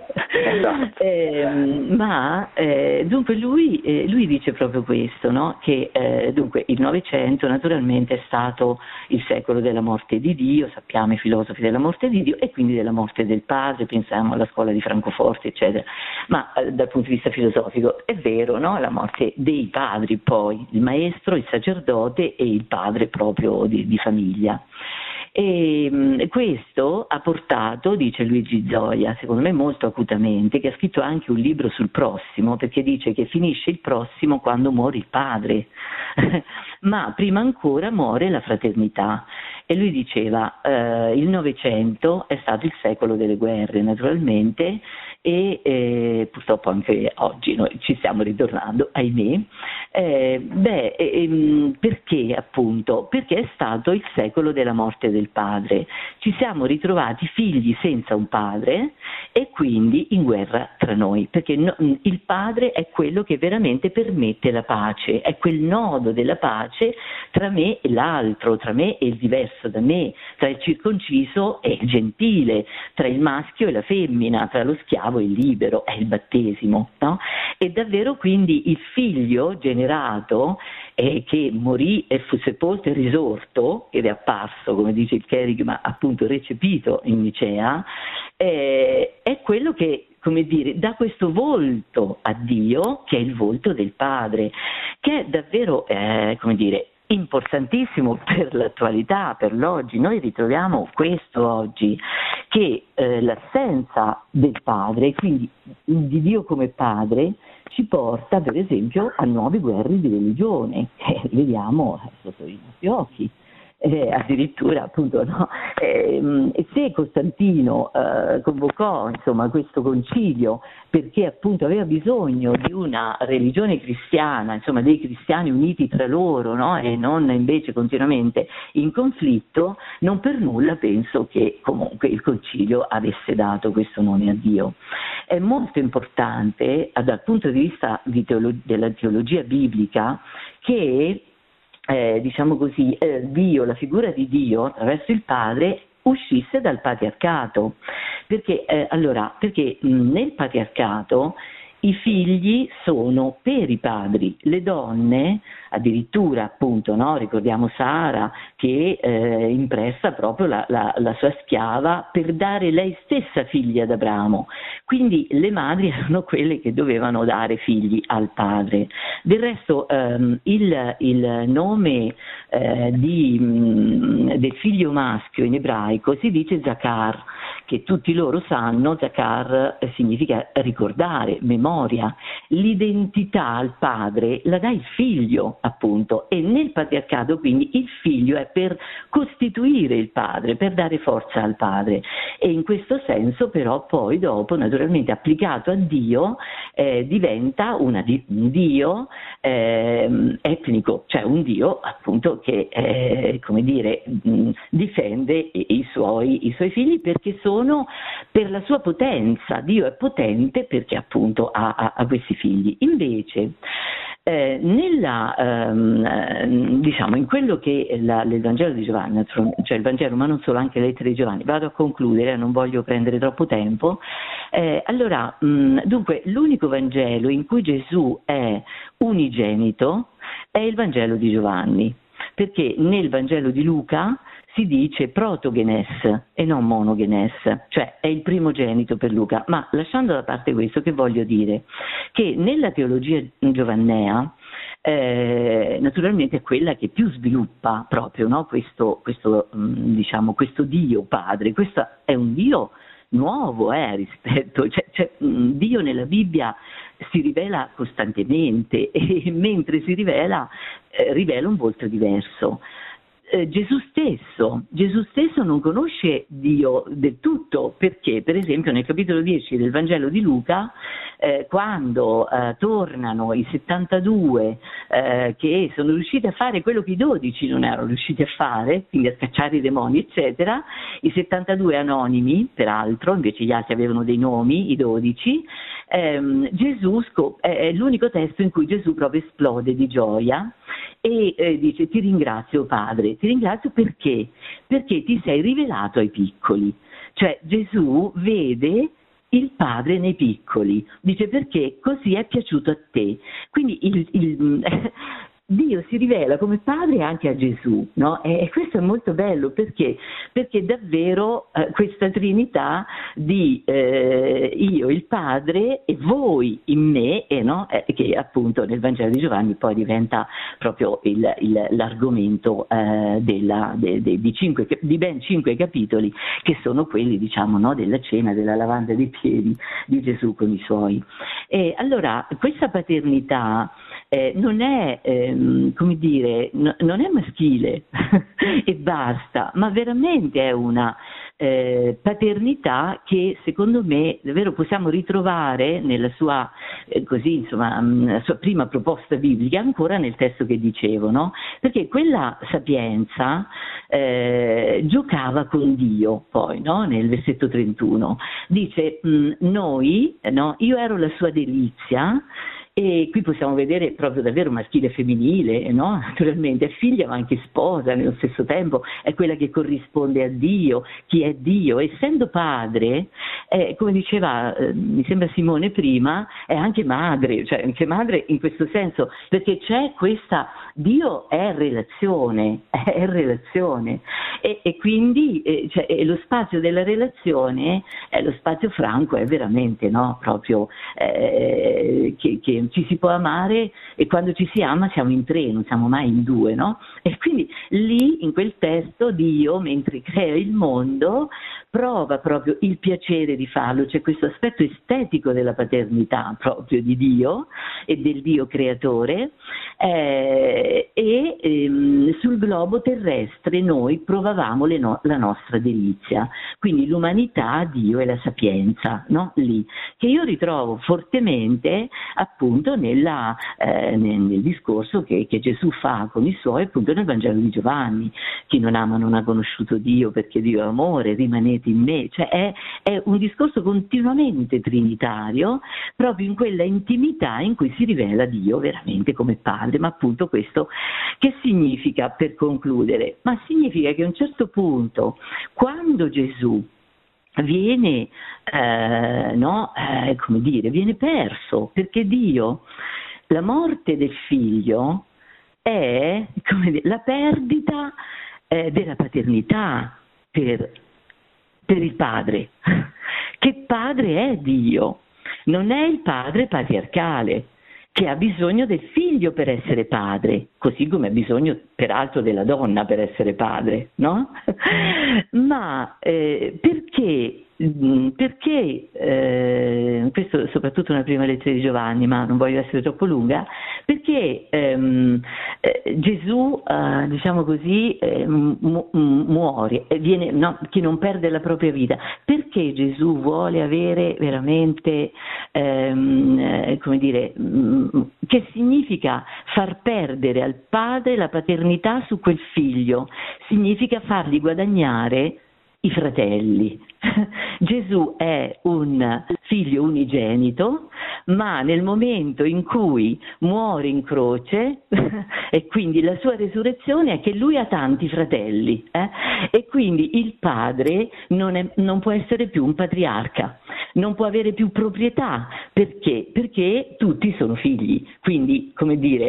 eh, ma eh, dunque lui, eh, lui dice proprio questo, no? Che eh, dunque il Novecento naturalmente è stato il secolo della morte di Dio, sappiamo i filosofi della morte di Dio e quindi della morte del padre, pensiamo alla scuola di Francoforte eccetera, ma eh, dal punto di vista filosofico è vero, no? La morte dei padri, poi il maestro, il sacerdote e il padre proprio di, di famiglia. E mh, questo ha portato, dice Luigi Zoia, secondo me molto acutamente, che ha scritto anche un libro sul prossimo, perché dice che finisce il prossimo quando muore il padre, ma prima ancora muore la fraternità. e lui diceva eh, il Novecento è stato il secolo delle guerre naturalmente e eh, purtroppo anche oggi noi ci stiamo ritornando, ahimè. Eh, beh, eh, perché appunto? Perché è stato il secolo della morte del padre. Ci siamo ritrovati figli senza un padre e quindi in guerra tra noi, perché no, il padre è quello che veramente permette la pace, è quel nodo della pace tra me e l'altro, tra me e il diverso da me, tra il circonciso e il gentile, tra il maschio e la femmina, tra lo schiavo e il libero, è il battesimo, no? E davvero quindi il figlio generato eh, che morì e fu sepolto e risorto, ed è apparso, come dice il Kerigma, appunto recepito in Nicea, eh, è quello che, come dire, dà questo volto a Dio, che è il volto del Padre, che è davvero, eh, come dire, importantissimo per l'attualità, per l'oggi. Noi ritroviamo questo oggi, che eh, l'assenza del padre, quindi di Dio come padre, ci porta per esempio a nuove guerre di religione, che vediamo sotto i nostri occhi. Eh, addirittura appunto no? eh, se Costantino eh, convocò insomma questo concilio perché appunto aveva bisogno di una religione cristiana, insomma dei cristiani uniti tra loro, no? E non invece continuamente in conflitto, non per nulla penso che comunque il concilio avesse dato questo nome a Dio. È molto importante dal punto di vista di teolo- della teologia biblica che Eh, diciamo così, eh, Dio, la figura di Dio attraverso il padre uscisse dal patriarcato, perché, eh, allora, perché mh, nel patriarcato i figli sono per i padri, le donne addirittura appunto, no? Ricordiamo Sara che eh, impressa proprio la, la, la sua schiava per dare lei stessa figli ad Abramo, quindi le madri erano quelle che dovevano dare figli al padre. Del resto ehm, il, il nome eh, di, mh, del figlio maschio in ebraico si dice Zakar, che tutti loro sanno, Zakar eh, significa ricordare, memoria, l'identità al padre la dà il figlio appunto, e nel patriarcato quindi il figlio è per costituire il padre, per dare forza al padre, e in questo senso però poi dopo naturalmente applicato a Dio eh, diventa una di, un Dio eh, etnico, cioè un Dio appunto che eh, come dire mh, difende i, i, suoi, i suoi figli perché sono per la sua potenza. Dio è potente perché appunto ha, ha, ha questi figli. Invece Eh, nella, ehm, diciamo in quello che è la, il Vangelo di Giovanni, cioè il Vangelo ma non solo, anche le lettere di Giovanni, vado a concludere, non voglio prendere troppo tempo, eh, allora mh, dunque l'unico Vangelo in cui Gesù è unigenito è il Vangelo di Giovanni, perché nel Vangelo di Luca si dice protogenes e non monogenes, cioè è il primogenito per Luca, ma lasciando da parte questo, che voglio dire? Che nella teologia giovannea eh, naturalmente è quella che più sviluppa proprio, no? questo, questo, diciamo, questo Dio Padre, questo è un Dio nuovo eh, rispetto, cioè, cioè, Dio nella Bibbia si rivela costantemente e mentre si rivela, eh, rivela un volto diverso. Eh, Gesù stesso, Gesù stesso non conosce Dio del tutto, perché per esempio nel capitolo dieci del Vangelo di Luca eh, quando eh, tornano i settantadue eh, che sono riusciti a fare quello che i dodici non erano riusciti a fare, quindi a scacciare i demoni eccetera, i settantadue anonimi peraltro, invece gli altri avevano dei nomi, i dodici, ehm, Gesù scop- è l'unico testo in cui Gesù proprio esplode di gioia e eh, dice: ti ringrazio Padre, ti ringrazio perché? Perché ti sei rivelato ai piccoli, cioè Gesù vede il Padre nei piccoli, dice perché così è piaciuto a te, quindi il, il, Dio si rivela come Padre anche a Gesù, no? E questo è molto bello perché, perché davvero eh, questa Trinità di eh, io, il Padre e voi in me, eh, no? eh, che appunto nel Vangelo di Giovanni poi diventa proprio il, il, l'argomento eh, della, de, de, di, cinque, di ben cinque capitoli che sono quelli, diciamo, no? della cena, della lavanda dei piedi di Gesù con i suoi. E allora questa paternità eh, non è, ehm, come dire, n- non è maschile e basta, ma veramente è una eh, paternità che secondo me davvero possiamo ritrovare nella sua, eh, così, insomma, mh, sua prima proposta biblica, ancora nel testo che dicevo, no? Perché quella sapienza eh, giocava con Dio, poi, no? Nel versetto trentuno dice mh, noi, no? Io ero la sua delizia. E qui possiamo vedere proprio davvero maschile e femminile, no? Naturalmente è figlia ma anche sposa nello stesso tempo, è quella che corrisponde a Dio, chi è Dio. Essendo padre, eh, come diceva, eh, mi sembra Simone prima, è anche madre, cioè anche madre in questo senso, perché c'è questa, Dio è relazione, è relazione, e, e quindi eh, cioè, e lo spazio della relazione, eh, lo spazio franco è veramente, no? Proprio eh, che, che ci si può amare, e quando ci si ama siamo in tre, non siamo mai in due, no? E quindi lì in quel testo Dio, mentre crea il mondo, prova proprio il piacere di farlo, c'è questo aspetto estetico della paternità proprio di Dio e del Dio creatore, eh, e ehm, sul globo terrestre noi provavamo le no- la nostra delizia, quindi l'umanità, Dio e la sapienza, no? Lì, che io ritrovo fortemente appunto nella, eh, nel, nel discorso che, che Gesù fa con i suoi, appunto nel Vangelo di Giovanni: chi non ama non ha conosciuto Dio, perché Dio è amore, rimanete in me. Cioè è, è un discorso continuamente trinitario, proprio in quella intimità in cui si rivela Dio veramente come Padre. Ma appunto questo che significa, per concludere? Ma significa che a un certo punto, quando Gesù viene, eh, no, eh, come dire, viene perso, perché Dio, la morte del figlio è, come dire, la perdita eh, della paternità per, per il padre. Che padre è Dio? Non è il padre patriarcale, che ha bisogno del figlio per essere padre, così come ha bisogno peraltro della donna per essere padre, no? Ma eh, perché, perché eh, questo soprattutto nella prima lettera di Giovanni, ma non voglio essere troppo lunga, perché ehm, eh, Gesù, eh, diciamo così, eh, mu- muore, viene, no, chi non perde la propria vita, perché Gesù vuole avere veramente, ehm, eh, come dire, che significa far perdere al padre la paternità su quel figlio, significa fargli guadagnare i fratelli. Gesù è un figlio unigenito, ma nel momento in cui muore in croce e quindi la sua resurrezione è che lui ha tanti fratelli, eh? E quindi il padre non, è, non può essere più un patriarca, non può avere più proprietà. Perché? Perché tutti sono figli, quindi, come dire,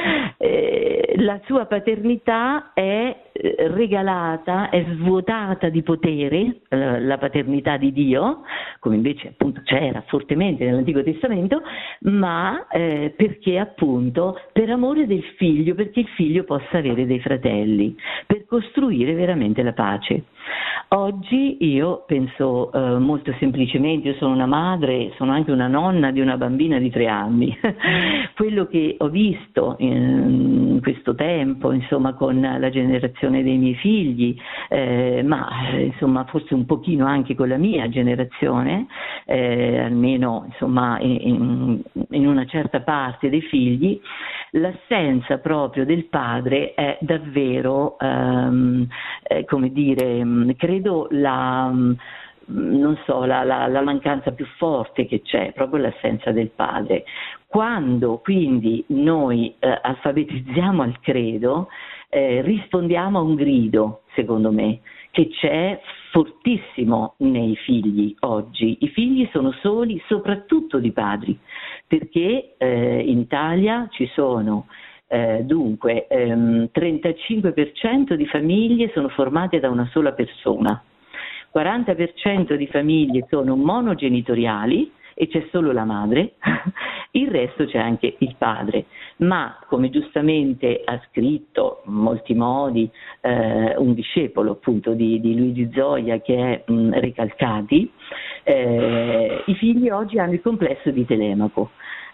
eh, la sua paternità è regalata, è svuotata di potere, eh, la paternità di Dio, come invece appunto c'era fortemente nell'Antico Testamento, ma eh, perché appunto per amore del figlio, perché il figlio possa avere dei fratelli, per costruire veramente la pace. Oggi io penso eh, molto semplicemente, io sono una madre, sono anche una nonna di una bambina di tre anni, quello che ho visto in questo tempo, insomma, con la generazione dei miei figli, eh, ma insomma forse un pochino anche con la mia generazione, eh, almeno insomma in, in una certa parte dei figli, l'assenza proprio del padre è davvero, ehm, eh, come dire, credo la, non so, la, la, la mancanza più forte che c'è, proprio l'assenza del padre. Quando quindi noi eh, alfabetizziamo al credo, eh, rispondiamo a un grido, secondo me, che c'è fortissimo nei figli oggi. I figli sono soli soprattutto di padri, perché eh, in Italia ci sono eh, dunque ehm, trentacinque per cento di famiglie sono formate da una sola persona, quaranta per cento di famiglie sono monogenitoriali e c'è solo la madre, il resto c'è anche il padre, ma come giustamente ha scritto in molti modi eh, un discepolo appunto di, di Luigi Zoia, che è mh, Recalcati, eh, i figli oggi hanno il complesso di Telemaco.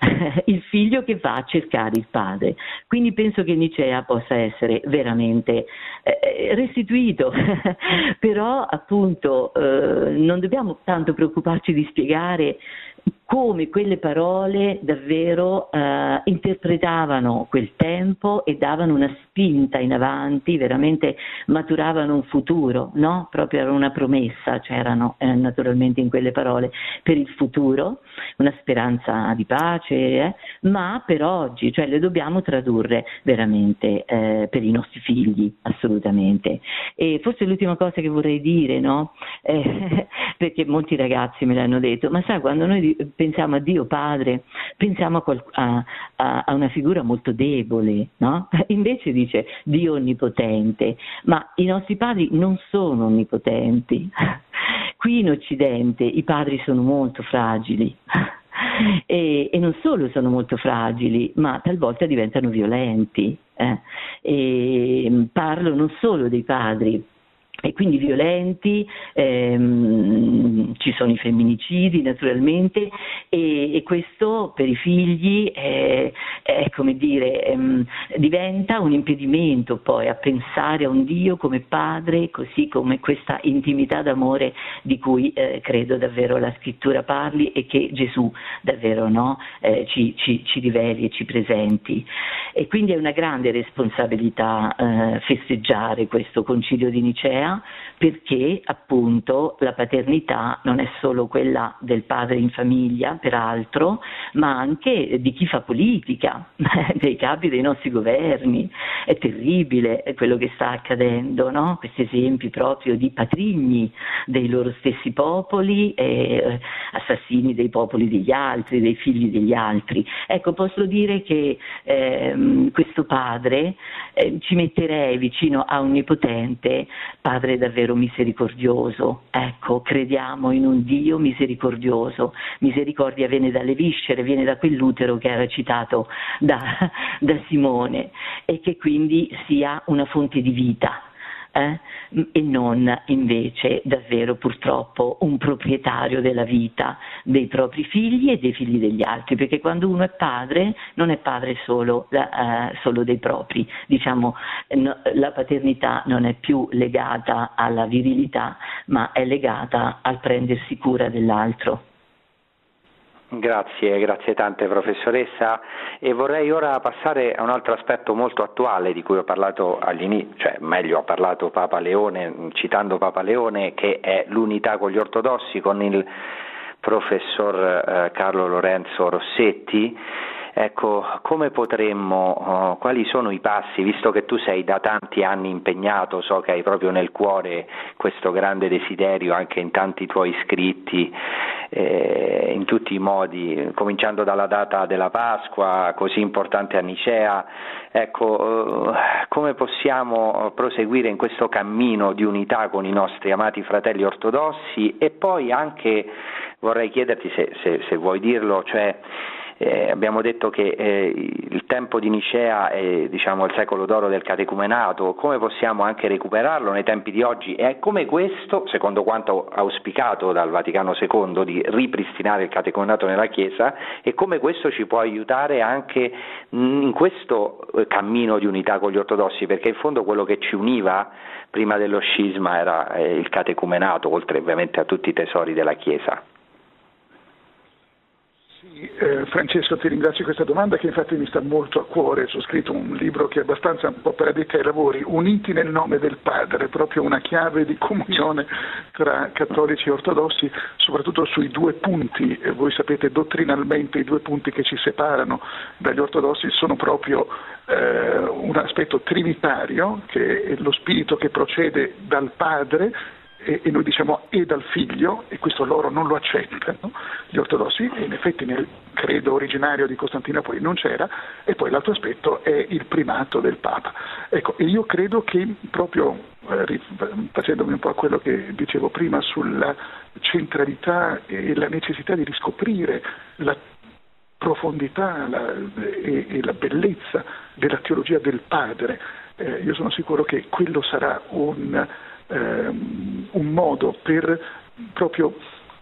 il figlio che va a cercare il padre. Quindi penso che Nicea possa essere veramente eh, restituito, però appunto eh, non dobbiamo tanto preoccuparci di spiegare come quelle parole davvero eh, interpretavano quel tempo e davano una spinta in avanti, veramente maturavano un futuro, no? Proprio era una promessa, c'erano eh, naturalmente in quelle parole per il futuro, una speranza di pace, eh? Ma per oggi, cioè le dobbiamo tradurre veramente eh, per i nostri figli, assolutamente. E forse l'ultima cosa che vorrei dire, no? Eh, perché molti ragazzi me l'hanno detto, ma sai, quando noi pensiamo a Dio Padre, pensiamo a, qual- a, a, a una figura molto debole, no? Invece dice Dio onnipotente, ma i nostri padri non sono onnipotenti. Qui in Occidente i padri sono molto fragili. E, e non solo sono molto fragili, ma talvolta diventano violenti. Eh? E parlo non solo dei padri, e quindi violenti, ehm, ci sono i femminicidi naturalmente, e, e questo per i figli è, è come dire, ehm, diventa un impedimento poi a pensare a un Dio come padre, così come questa intimità d'amore di cui eh, credo davvero la scrittura parli e che Gesù davvero, no, eh, ci, ci, ci riveli e ci presenti. E quindi è una grande responsabilità eh, festeggiare questo concilio di Nicea, perché appunto la paternità non è solo quella del padre in famiglia, peraltro, ma anche di chi fa politica, dei capi dei nostri governi. È terribile quello che sta accadendo, no? Questi esempi proprio di patrigni dei loro stessi popoli, e assassini dei popoli degli altri, dei figli degli altri. Ecco, posso dire che ehm, questo padre eh, ci metterei vicino a un onnipotente padre davvero misericordioso. Ecco, crediamo in un Dio misericordioso. Misericordia viene dalle viscere, viene da quell'utero che era citato da, da Simone, e che quindi sia una fonte di vita. Eh? E non invece davvero purtroppo un proprietario della vita dei propri figli e dei figli degli altri, perché quando uno è padre non è padre solo, eh, solo dei propri, diciamo, no, la paternità non è più legata alla virilità, ma è legata al prendersi cura dell'altro. Grazie, grazie tante professoressa, e vorrei ora passare a un altro aspetto molto attuale di cui ho parlato all'inizio, cioè meglio ha parlato Papa Leone, citando Papa Leone, che è l'unità con gli ortodossi, con il professor eh, Carlo Lorenzo Rossetti. Ecco, come potremmo, uh, quali sono i passi, visto che tu sei da tanti anni impegnato, so che hai proprio nel cuore questo grande desiderio anche in tanti tuoi scritti, eh, in tutti i modi, cominciando dalla data della Pasqua, così importante a Nicea, ecco, uh, come possiamo proseguire in questo cammino di unità con i nostri amati fratelli ortodossi? E poi anche vorrei chiederti, se, se, se vuoi dirlo, cioè Eh, abbiamo detto che eh, il tempo di Nicea è, diciamo, il secolo d'oro del catecumenato, come possiamo anche recuperarlo nei tempi di oggi, e come questo, secondo quanto auspicato dal Vaticano secondo, di ripristinare il catecumenato nella Chiesa, e come questo ci può aiutare anche in questo cammino di unità con gli ortodossi, perché in fondo quello che ci univa prima dello scisma era eh, il catecumenato, oltre ovviamente a tutti i tesori della Chiesa. Eh, Francesco, ti ringrazio di questa domanda, che infatti mi sta molto a cuore. Ho scritto un libro che è abbastanza un po' per addetti ai lavori, Uniti nel nome del Padre, proprio una chiave di comunione tra cattolici e ortodossi, soprattutto sui due punti. Eh, voi sapete, dottrinalmente i due punti che ci separano dagli ortodossi sono proprio eh, un aspetto trinitario, che è lo spirito che procede dal Padre, e noi diciamo e dal figlio, e questo loro non lo accettano, gli ortodossi, e in effetti nel credo originario di Costantinopoli non c'era. E poi l'altro aspetto è il primato del Papa. Ecco, e io credo che proprio eh, facendomi un po' a quello che dicevo prima sulla centralità e la necessità di riscoprire la profondità la, e, e la bellezza della teologia del Padre, eh, io sono sicuro che quello sarà un un modo per proprio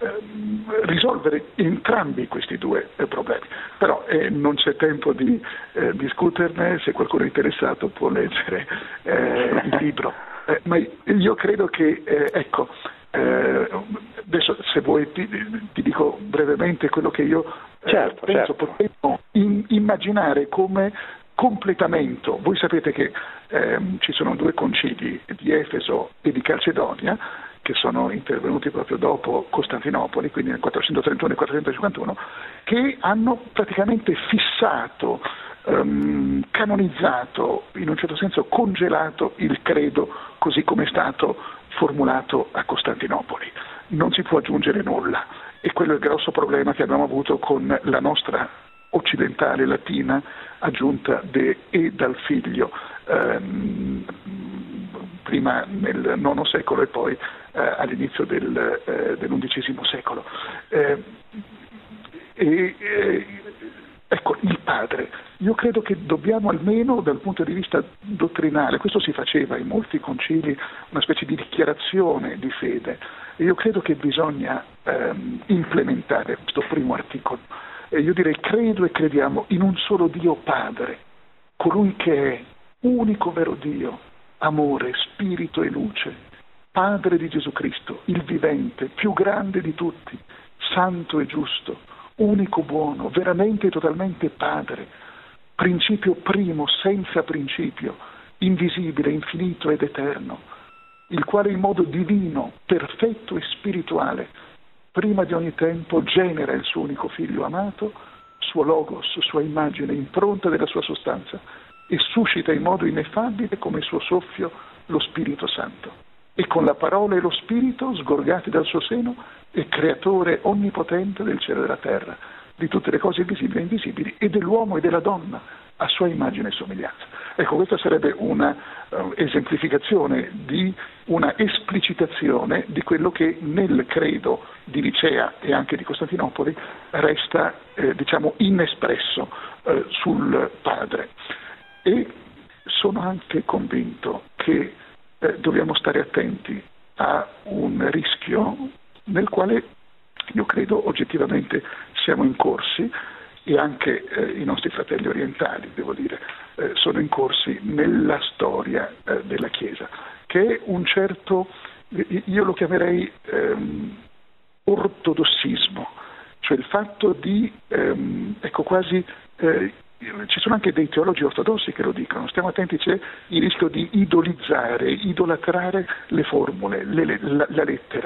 risolvere entrambi questi due eh, problemi. Però eh, non c'è tempo di eh, discuterne, se qualcuno è interessato può leggere eh, il libro. Eh, ma io credo che, eh, ecco, eh, adesso se vuoi ti, ti dico brevemente quello che io eh, certo, penso certo. potremmo in, immaginare come completamento. Voi sapete che ehm, ci sono due concili di Efeso e di Calcedonia che sono intervenuti proprio dopo Costantinopoli, quindi nel quattrocentotrentuno e quattrocentocinquantuno, che hanno praticamente fissato, ehm, canonizzato, in un certo senso congelato il credo così come è stato formulato a Costantinopoli. Non si può aggiungere nulla, e quello è il grosso problema che abbiamo avuto con la nostra occidentale latina aggiunta de e dal figlio, ehm, prima nel nono secolo e poi eh, all'inizio del, eh, dell'undicesimo secolo. Eh, e, eh, ecco, il padre, io credo che dobbiamo almeno dal punto di vista dottrinale, questo si faceva in molti concili, una specie di dichiarazione di fede, e io credo che bisogna ehm, implementare questo primo articolo. E io direi credo e crediamo in un solo Dio Padre, colui che è unico vero Dio, amore, spirito e luce, Padre di Gesù Cristo, il vivente, più grande di tutti, santo e giusto, unico buono, veramente e totalmente Padre, principio primo, senza principio, invisibile, infinito ed eterno, il quale in modo divino, perfetto e spirituale, prima di ogni tempo genera il suo unico figlio amato, suo logos, sua immagine, impronta della sua sostanza, e suscita in modo ineffabile come il suo soffio lo Spirito Santo. E con la parola e lo Spirito, sgorgati dal suo seno, è creatore onnipotente del cielo e della terra, di tutte le cose visibili e invisibili, e dell'uomo e della donna, a sua immagine e somiglianza. Ecco, questa sarebbe una uh, esemplificazione di una esplicitazione di quello che nel credo di Nicea e anche di Costantinopoli resta, eh, diciamo, inespresso eh, sul Padre. E sono anche convinto che eh, dobbiamo stare attenti a un rischio nel quale io credo oggettivamente siamo incorsi, e anche eh, i nostri fratelli orientali, devo dire, eh, sono incorsi nella storia eh, della Chiesa, che è un certo, io lo chiamerei ehm, ortodossismo, cioè il fatto di, ehm, ecco quasi, eh, ci sono anche dei teologi ortodossi che lo dicono, stiamo attenti, c'è il rischio di idolizzare, idolatrare le formule, le, le, la, la lettera.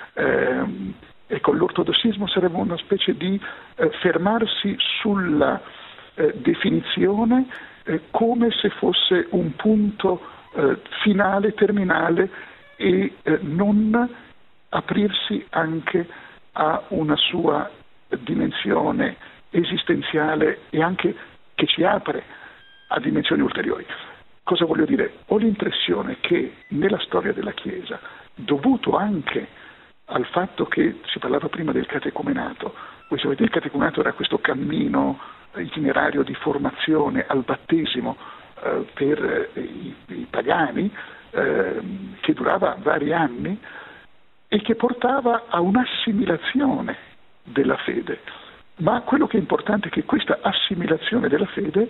Eh, ecco, l'ortodossismo sarebbe una specie di eh, fermarsi sulla eh, definizione eh, come se fosse un punto eh, finale, terminale, e eh, non aprirsi anche a una sua dimensione esistenziale e anche che ci apre a dimensioni ulteriori. Cosa voglio dire? Ho l'impressione che nella storia della Chiesa, dovuto anche al fatto che si parlava prima del catecumenato, voi sapete, il catecumenato era questo cammino itinerario di formazione al battesimo eh, per eh, i, i pagani, eh, che durava vari anni e che portava a un'assimilazione della fede. Ma quello che è importante è che questa assimilazione della fede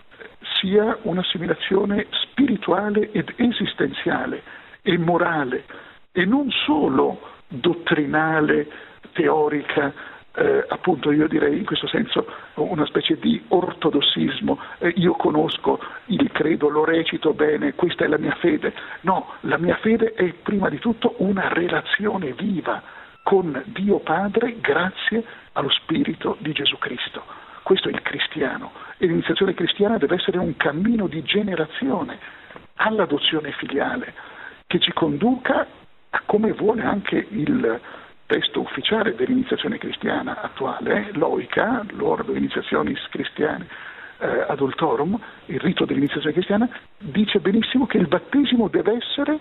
sia un'assimilazione spirituale ed esistenziale e morale, e non solo dottrinale, teorica, eh, appunto io direi in questo senso una specie di ortodossismo, eh, io conosco il credo, lo recito bene, questa è la mia fede. No, la mia fede è prima di tutto una relazione viva con Dio Padre grazie allo Spirito di Gesù Cristo. Questo è il cristiano, e l'iniziazione cristiana deve essere un cammino di generazione all'adozione filiale che ci conduca a come vuole anche il testo ufficiale dell'iniziazione cristiana attuale, l'Oica, l'Ordo Iniziationis Christiane eh, Adultorum, il rito dell'iniziazione cristiana, dice benissimo che il battesimo deve essere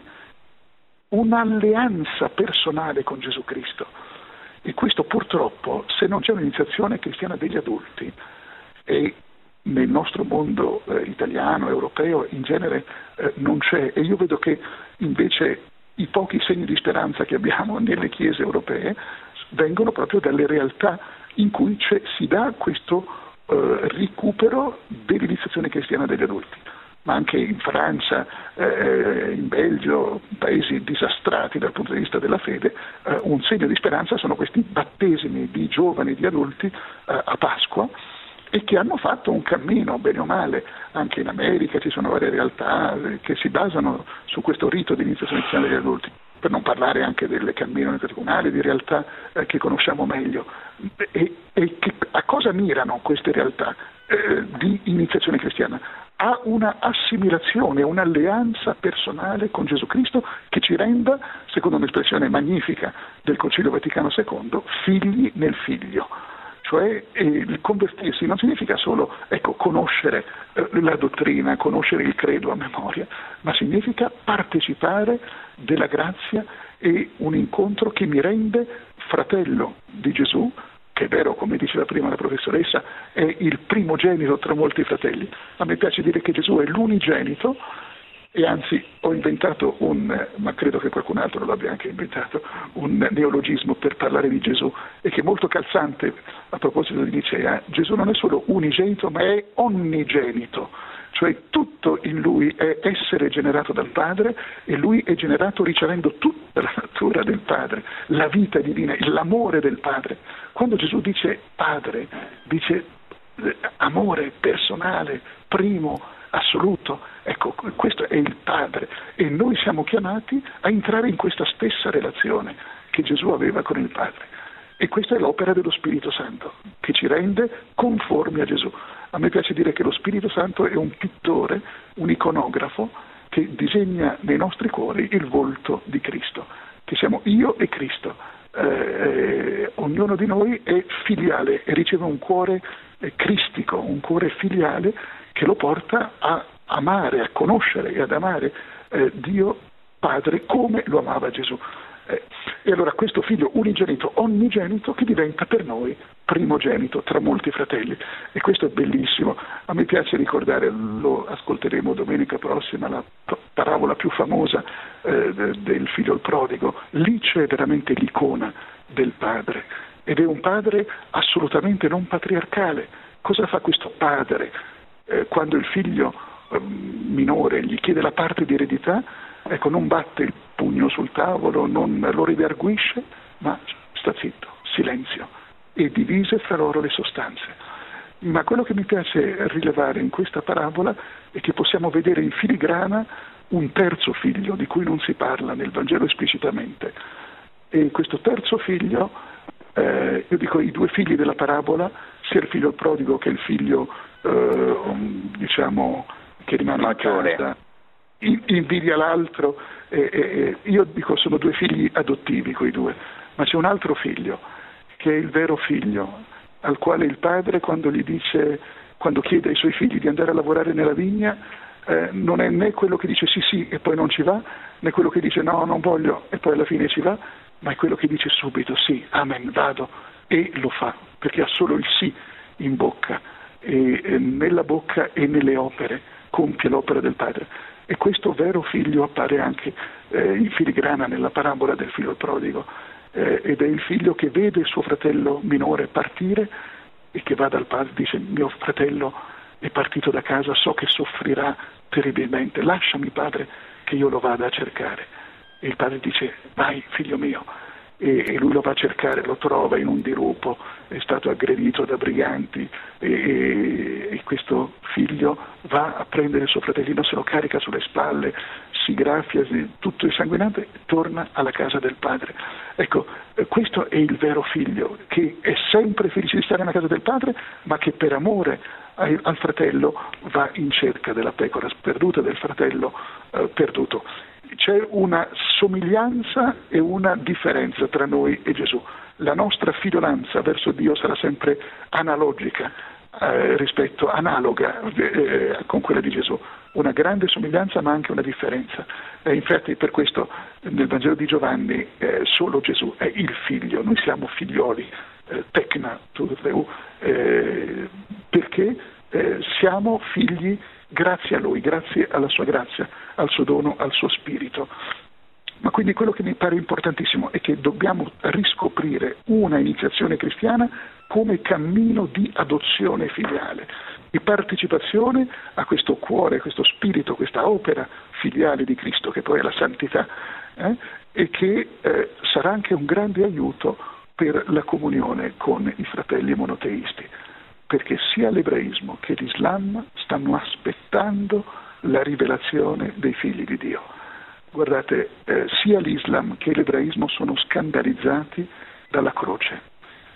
un'alleanza personale con Gesù Cristo. E questo purtroppo, se non c'è un'iniziazione cristiana degli adulti, e nel nostro mondo eh, italiano, europeo, in genere eh, non c'è, e io vedo che invece i pochi segni di speranza che abbiamo nelle chiese europee vengono proprio dalle realtà in cui si dà questo eh, recupero dell'iniziazione cristiana degli adulti. Ma anche in Francia, eh, in Belgio, paesi disastrati dal punto di vista della fede, eh, un segno di speranza sono questi battesimi di giovani, di adulti eh, a Pasqua, e che hanno fatto un cammino, bene o male. Anche in America ci sono varie realtà che si basano su questo rito di iniziazione cristiana degli adulti, per non parlare anche delle cammini comunali, di realtà eh, che conosciamo meglio. E, e che, a cosa mirano queste realtà eh, di iniziazione cristiana? A una assimilazione, un'alleanza personale con Gesù Cristo che ci renda, secondo un'espressione magnifica del Concilio Vaticano secondo, figli nel Figlio. Cioè eh, il convertirsi non significa solo ecco, conoscere eh, la dottrina, conoscere il credo a memoria, ma significa partecipare della grazia e un incontro che mi rende fratello di Gesù, che è vero, come diceva prima la professoressa, è il primogenito tra molti fratelli. A me piace dire che Gesù è l'unigenito, e anzi ho inventato un, ma credo che qualcun altro lo abbia anche inventato, un neologismo per parlare di Gesù, e che è molto calzante a proposito di Nicea. Gesù non è solo unigenito, ma è onnigenito, cioè tutto in lui è essere generato dal Padre, e lui è generato ricevendo tutta la natura del Padre, la vita divina, l'amore del Padre. Quando Gesù dice Padre, dice amore personale, primo, assoluto. Ecco, questo è il Padre, e noi siamo chiamati a entrare in questa stessa relazione che Gesù aveva con il Padre. E questa è l'opera dello Spirito Santo, che ci rende conformi a Gesù. A me piace dire che lo Spirito Santo è un pittore, un iconografo, che disegna nei nostri cuori il volto di Cristo, che siamo io e Cristo. Eh, ognuno di noi è filiale e riceve un cuore eh, cristico, un cuore filiale che lo porta a amare, a conoscere e ad amare eh, Dio Padre come lo amava Gesù. Eh, e allora questo figlio unigenito, onnigenito, che diventa per noi primogenito tra molti fratelli. E questo è bellissimo. A me piace ricordare, lo ascolteremo domenica prossima, la parabola più famosa eh, del figlio il prodigo. Lì c'è veramente l'icona del padre, ed è un padre assolutamente non patriarcale. Cosa fa questo padre eh, quando il figlio eh, minore gli chiede la parte di eredità? Ecco, non batte il pugno sul tavolo, non lo ridarguisce, ma sta zitto, silenzio, e divise fra loro le sostanze. Ma quello che mi piace rilevare in questa parabola è che possiamo vedere in filigrana un terzo figlio di cui non si parla nel Vangelo esplicitamente. E questo terzo figlio, eh, io dico i due figli della parabola, sia il figlio prodigo che il figlio, eh, diciamo, che rimane maggiore, in casa, invidia l'altro, eh, eh, io dico sono due figli adottivi quei due, ma c'è un altro figlio che è il vero figlio, al quale il padre quando gli dice, quando chiede ai suoi figli di andare a lavorare nella vigna, eh, non è né quello che dice sì sì e poi non ci va, né quello che dice no non voglio e poi alla fine ci va, ma è quello che dice subito sì, amen, vado, e lo fa, perché ha solo il sì in bocca, e, e nella bocca e nelle opere compie l'opera del padre. E questo vero figlio appare anche eh, in filigrana nella parabola del figlio prodigo, eh, ed è il figlio che vede il suo fratello minore partire e che va dal padre e dice mio fratello è partito da casa, so che soffrirà terribilmente, lasciami padre che io lo vada a cercare. E il padre dice vai figlio mio, e, e lui lo va a cercare, lo trova in un dirupo, è stato aggredito da briganti, e, e, e questo figlio va a prendere il suo fratellino, se lo carica sulle spalle, si graffia, tutto insanguinato, e torna alla casa del padre. Ecco, questo è il vero figlio, che è sempre felice di stare nella casa del padre, ma che per amore al, al fratello va in cerca della pecora sperduta, del fratello eh, perduto. C'è una somiglianza e una differenza tra noi e Gesù. La nostra figliolanza verso Dio sarà sempre analogica, eh, rispetto, analoga eh, con quella di Gesù. Una grande somiglianza ma anche una differenza. E infatti per questo nel Vangelo di Giovanni eh, solo Gesù è il figlio, noi siamo figlioli, eh, tecna, eh, perché eh, siamo figli grazie a Lui, grazie alla sua grazia, al suo dono, al suo spirito. Ma quindi quello che mi pare importantissimo è che dobbiamo riscoprire una iniziazione cristiana come cammino di adozione filiale, di partecipazione a questo cuore, a questo spirito, questa opera filiale di Cristo che poi è la santità, eh? e che eh, sarà anche un grande aiuto per la comunione con i fratelli monoteisti, perché sia l'ebraismo che l'Islam stanno aspettando la rivelazione dei figli di Dio. Guardate, eh, sia l'Islam che l'ebraismo sono scandalizzati dalla croce.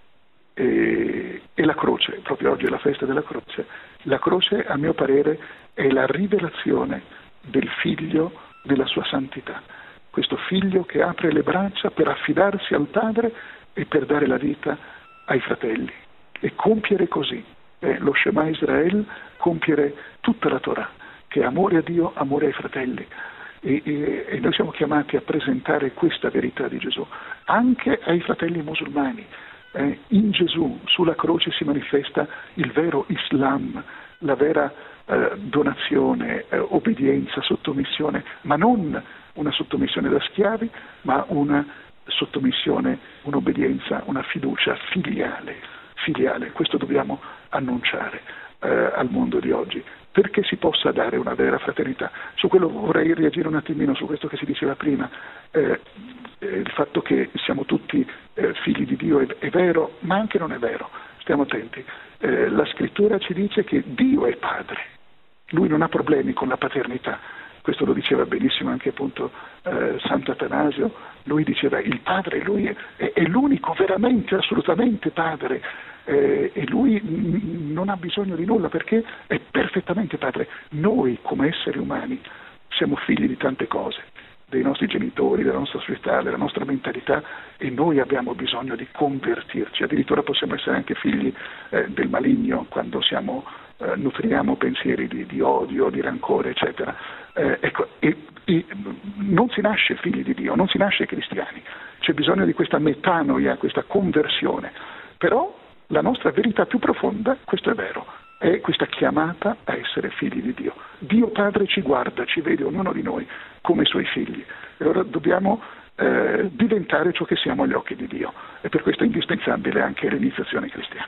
E, e la croce, proprio oggi è la festa della croce, la croce a mio parere è la rivelazione del figlio della sua santità, questo figlio che apre le braccia per affidarsi al Padre e per dare la vita ai fratelli e compiere così eh, lo Shema Israel, compiere tutta la Torah, che è amore a Dio, amore ai fratelli. E, e, e noi siamo chiamati a presentare questa verità di Gesù anche ai fratelli musulmani. Eh, in Gesù, sulla croce, si manifesta il vero Islam, la vera eh, donazione, eh, obbedienza, sottomissione, ma non una sottomissione da schiavi, ma una sottomissione, un'obbedienza, una fiducia filiale. filiale. Questo dobbiamo annunciare eh, al mondo di oggi, perché si possa dare una vera fraternità. Su quello vorrei reagire un attimino, su questo che si diceva prima. Eh, il fatto che siamo tutti eh, figli di Dio è, è vero, ma anche non è vero. Stiamo attenti. Eh, la scrittura ci dice che Dio è padre. Lui non ha problemi con la paternità. Questo lo diceva benissimo anche appunto eh, Sant'Atanasio. Lui diceva il padre, lui è, è, è l'unico veramente, assolutamente padre. Eh, e lui n- non ha bisogno di nulla perché è perfettamente padre. Noi come esseri umani siamo figli di tante cose, dei nostri genitori, della nostra società, della nostra mentalità, e noi abbiamo bisogno di convertirci. Addirittura possiamo essere anche figli eh, del maligno quando siamo, eh, nutriamo pensieri di, di odio, di rancore, eccetera. Eh, ecco, e, e non si nasce figli di Dio, non si nasce cristiani, c'è bisogno di questa metanoia, questa conversione. Però la nostra verità più profonda, questo è vero, è questa chiamata a essere figli di Dio. Dio Padre ci guarda, ci vede ognuno di noi come suoi figli, e ora dobbiamo eh, diventare ciò che siamo agli occhi di Dio, e per questo è indispensabile anche l'iniziazione cristiana.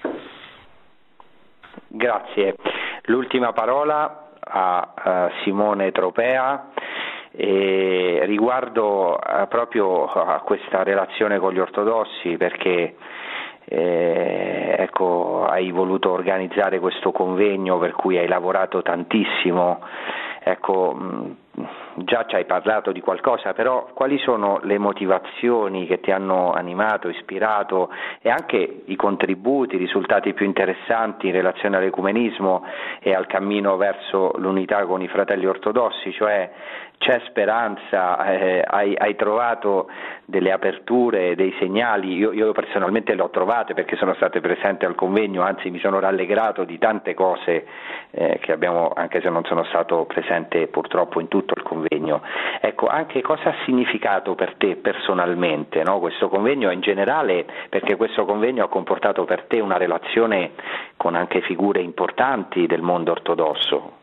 Grazie. L'ultima parola a, a Simone Tropea e riguardo a, proprio a questa relazione con gli ortodossi, perché Eh, ecco, hai voluto organizzare questo convegno per cui hai lavorato tantissimo. Ecco, mh, già ci hai parlato di qualcosa, però quali sono le motivazioni che ti hanno animato, ispirato, e anche i contributi, i risultati più interessanti in relazione all'ecumenismo e al cammino verso l'unità con i fratelli ortodossi? Cioè, c'è speranza, eh, hai, hai trovato delle aperture, dei segnali? Io, io personalmente le ho trovate perché sono state presenti al convegno, anzi mi sono rallegrato di tante cose eh, che abbiamo, anche se non sono stato presente purtroppo in tutto il convegno. Ecco, anche cosa ha significato per te personalmente, no? Questo convegno in generale, perché questo convegno ha comportato per te una relazione con anche figure importanti del mondo ortodosso.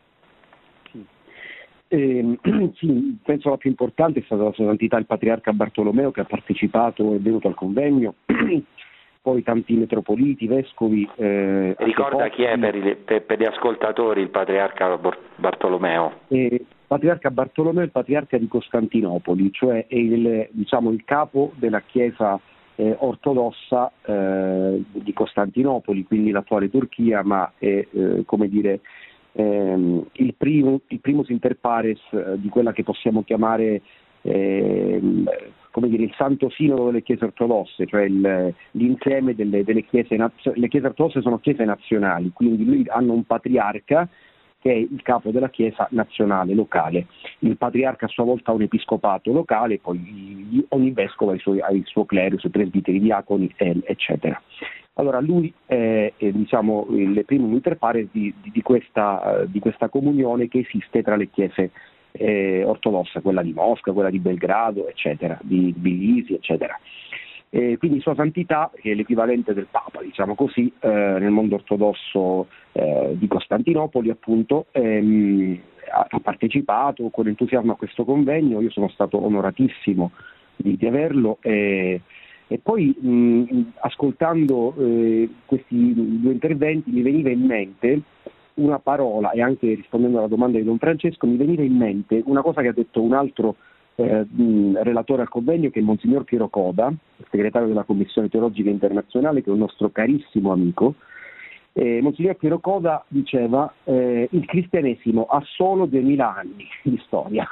Eh, sì, penso la più importante è stata la Sua Santità il Patriarca Bartolomeo, che ha partecipato e è venuto al convegno, poi tanti metropoliti, vescovi. Eh, Ricorda chi è per, il, per, per gli ascoltatori il Patriarca Bartolomeo? Eh, Patriarca Bartolomeo è il Patriarca di Costantinopoli, cioè è il, diciamo, il capo della Chiesa eh, ortodossa eh, di Costantinopoli, quindi l'attuale Turchia, ma è eh, come dire ehm, il primo il primus inter pares eh, di quella che possiamo chiamare eh, come dire il Santo Sinodo delle Chiese ortodosse, cioè il, l'insieme delle, delle chiese nazio- le Chiese ortodosse sono chiese nazionali, quindi lui hanno un patriarca che è il capo della Chiesa nazionale, locale. Il patriarca a sua volta ha un episcopato locale, poi ogni vescovo ha il suo, ha il suo clero, i suoi presbiteri, diaconi, eccetera. Allora lui è, è diciamo, il primo inter pares di, di, di, questa, di questa comunione che esiste tra le chiese eh, ortodosse, quella di Mosca, quella di Belgrado, eccetera, di Tbilisi, eccetera. E quindi Sua Santità, che è l'equivalente del Papa, diciamo così, eh, nel mondo ortodosso eh, di Costantinopoli, appunto, ehm, ha, ha partecipato con entusiasmo a questo convegno, io sono stato onoratissimo di, di averlo e, e poi mh, ascoltando eh, questi due interventi mi veniva in mente una parola, e anche rispondendo alla domanda di Don Francesco mi veniva in mente una cosa che ha detto un altro eh, mh, relatore al convegno, che è Monsignor Piero Coda, segretario della Commissione Teologica Internazionale, che è un nostro carissimo amico. Eh, Monsignor Piero Coda diceva eh, il cristianesimo ha solo duemila anni di storia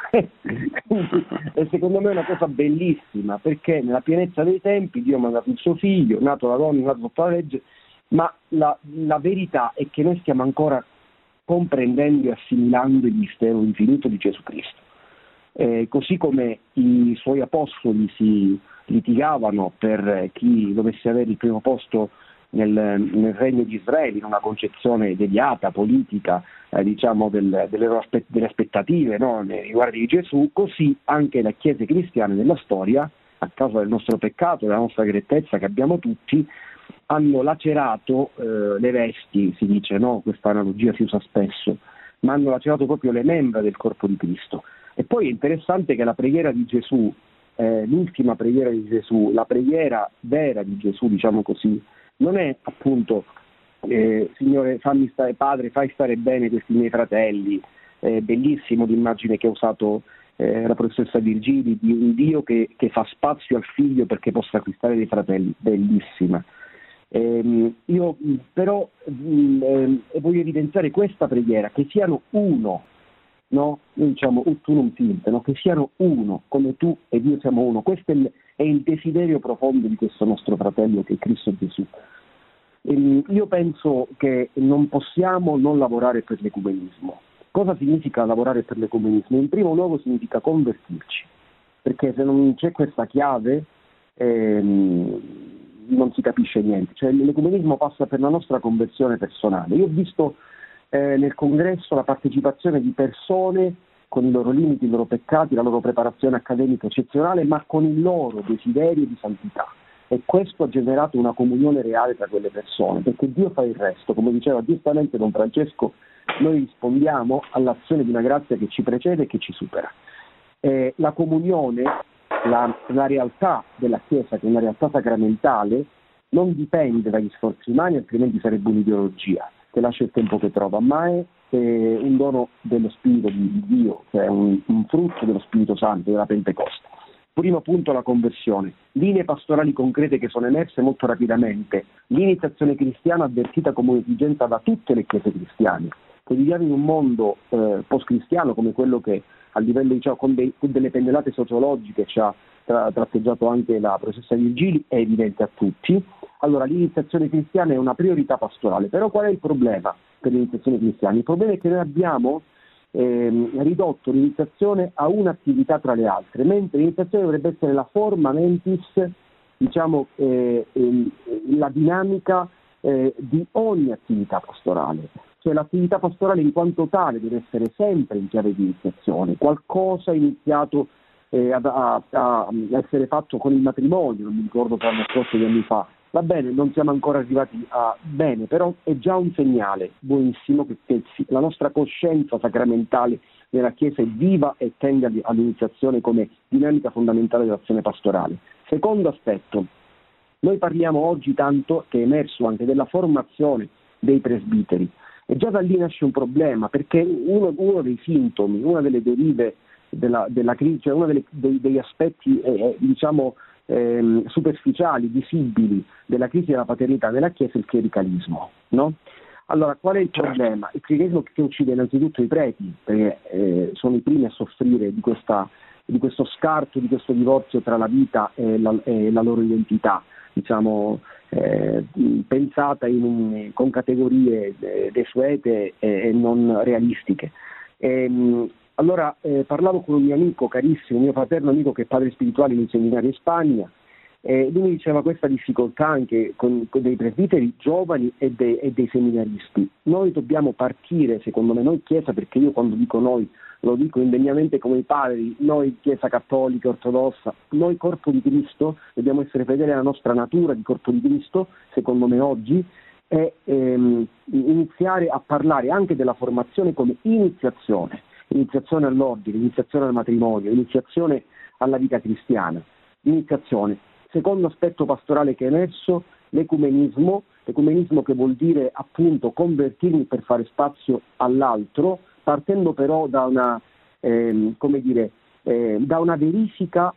e secondo me è una cosa bellissima, perché nella pienezza dei tempi Dio ha mandato il suo figlio, nato da donna, nato sotto la legge, ma la, la verità è che noi stiamo ancora comprendendo e assimilando il mistero infinito di Gesù Cristo. Eh, così come i suoi apostoli si litigavano per chi dovesse avere il primo posto nel, nel regno di Israele, in una concezione deviata, politica, eh, diciamo del, delle, loro aspe- delle aspettative, no, nei riguardi di Gesù, così anche le chiese cristiane nella storia, a causa del nostro peccato, della nostra grettezza che abbiamo tutti, hanno lacerato eh, le vesti, si dice, no? Questa analogia si usa spesso, ma hanno lacerato proprio le membra del corpo di Cristo. E poi è interessante che la preghiera di Gesù, eh, l'ultima preghiera di Gesù, la preghiera vera di Gesù, diciamo così, non è appunto eh, Signore, fammi stare, Padre, fai stare bene questi miei fratelli, eh, bellissimo l'immagine che ha usato eh, la professoressa Virgili di un Dio che, che fa spazio al figlio perché possa acquistare dei fratelli, bellissima. Eh, io però eh, voglio evidenziare questa preghiera, che siano uno, no? Noi diciamo ut unum sint, no? Che siano uno, come tu e Dio siamo uno. Questo è il, è il desiderio profondo di questo nostro fratello che è Cristo Gesù. E io penso che non possiamo non lavorare per l'ecumenismo. Cosa significa lavorare per l'ecumenismo? In primo luogo significa convertirci, perché se non c'è questa chiave ehm, non si capisce niente. Cioè, l'ecumenismo passa per la nostra conversione personale. Io ho visto eh, nel congresso la partecipazione di persone con i loro limiti, i loro peccati, la loro preparazione accademica eccezionale, ma con il loro desiderio di santità. E questo ha generato una comunione reale tra quelle persone, perché Dio fa il resto. Come diceva giustamente Don Francesco, noi rispondiamo all'azione di una grazia che ci precede e che ci supera. Eh, la comunione, la, la realtà della Chiesa, che è una realtà sacramentale, non dipende dagli sforzi umani, altrimenti sarebbe un'ideologia che lascia il tempo che trova, ma è eh, un dono dello Spirito di Dio, cioè un, un frutto dello Spirito Santo, della Pentecoste. Primo punto, la conversione. Linee pastorali concrete che sono emerse molto rapidamente. L'iniziazione cristiana avvertita come un'esigenza da tutte le chiese cristiane. Che viviamo in un mondo eh, post-cristiano come quello che a livello, diciamo, con, dei, con delle pennellate sociologiche ci ha tra, tratteggiato anche la professoressa Virgili, è evidente a tutti. Allora, l'iniziazione cristiana è una priorità pastorale. Però qual è il problema per l'iniziazione cristiana? Il problema è che noi abbiamo Eh, ridotto l'iniziazione a un'attività tra le altre, mentre l'iniziazione dovrebbe essere la forma mentis, diciamo, eh, eh, la dinamica eh, di ogni attività pastorale. Cioè l'attività pastorale in quanto tale deve essere sempre in chiave di iniziazione, qualcosa iniziato eh, a, a, a essere fatto con il matrimonio, non mi ricordo per l'anno scorso di anni fa. Va bene, non siamo ancora arrivati a bene, però è già un segnale buonissimo che, che la nostra coscienza sacramentale nella Chiesa è viva e tende all'iniziazione come dinamica fondamentale dell'azione pastorale. Secondo aspetto, noi parliamo oggi tanto, che è emerso anche, della formazione dei presbiteri, e già da lì nasce un problema, perché uno, uno dei sintomi, una delle derive della, della crisi, cioè uno delle, dei, degli aspetti eh, diciamo Eh, superficiali, visibili della crisi della paternità nella Chiesa è il clericalismo, no? Allora, qual è il problema? Il clericalismo che uccide innanzitutto i preti, perché eh, sono i primi a soffrire di, questa, di questo scarto, di questo divorzio tra la vita e la, e la loro identità, diciamo, eh, pensata in un, con categorie eh, desuete e, e non realistiche. E, Allora eh, parlavo con un mio amico carissimo, un mio fraterno amico che è padre spirituale in un seminario in Spagna, e lui mi diceva questa difficoltà anche con, con dei presbiteri giovani e, de, e dei seminaristi. Noi dobbiamo partire, secondo me, noi Chiesa, perché io quando dico noi lo dico indegnamente come i padri, noi Chiesa cattolica, ortodossa, noi corpo di Cristo, dobbiamo essere fedeli alla nostra natura di corpo di Cristo, secondo me oggi, e ehm, iniziare a parlare anche della formazione come iniziazione. iniziazione all'ordine, iniziazione al matrimonio, iniziazione alla vita cristiana, iniziazione. Secondo aspetto pastorale che è emerso, l'ecumenismo, l'ecumenismo che vuol dire appunto convertirmi per fare spazio all'altro, partendo però da una, eh, come dire, eh, da una verifica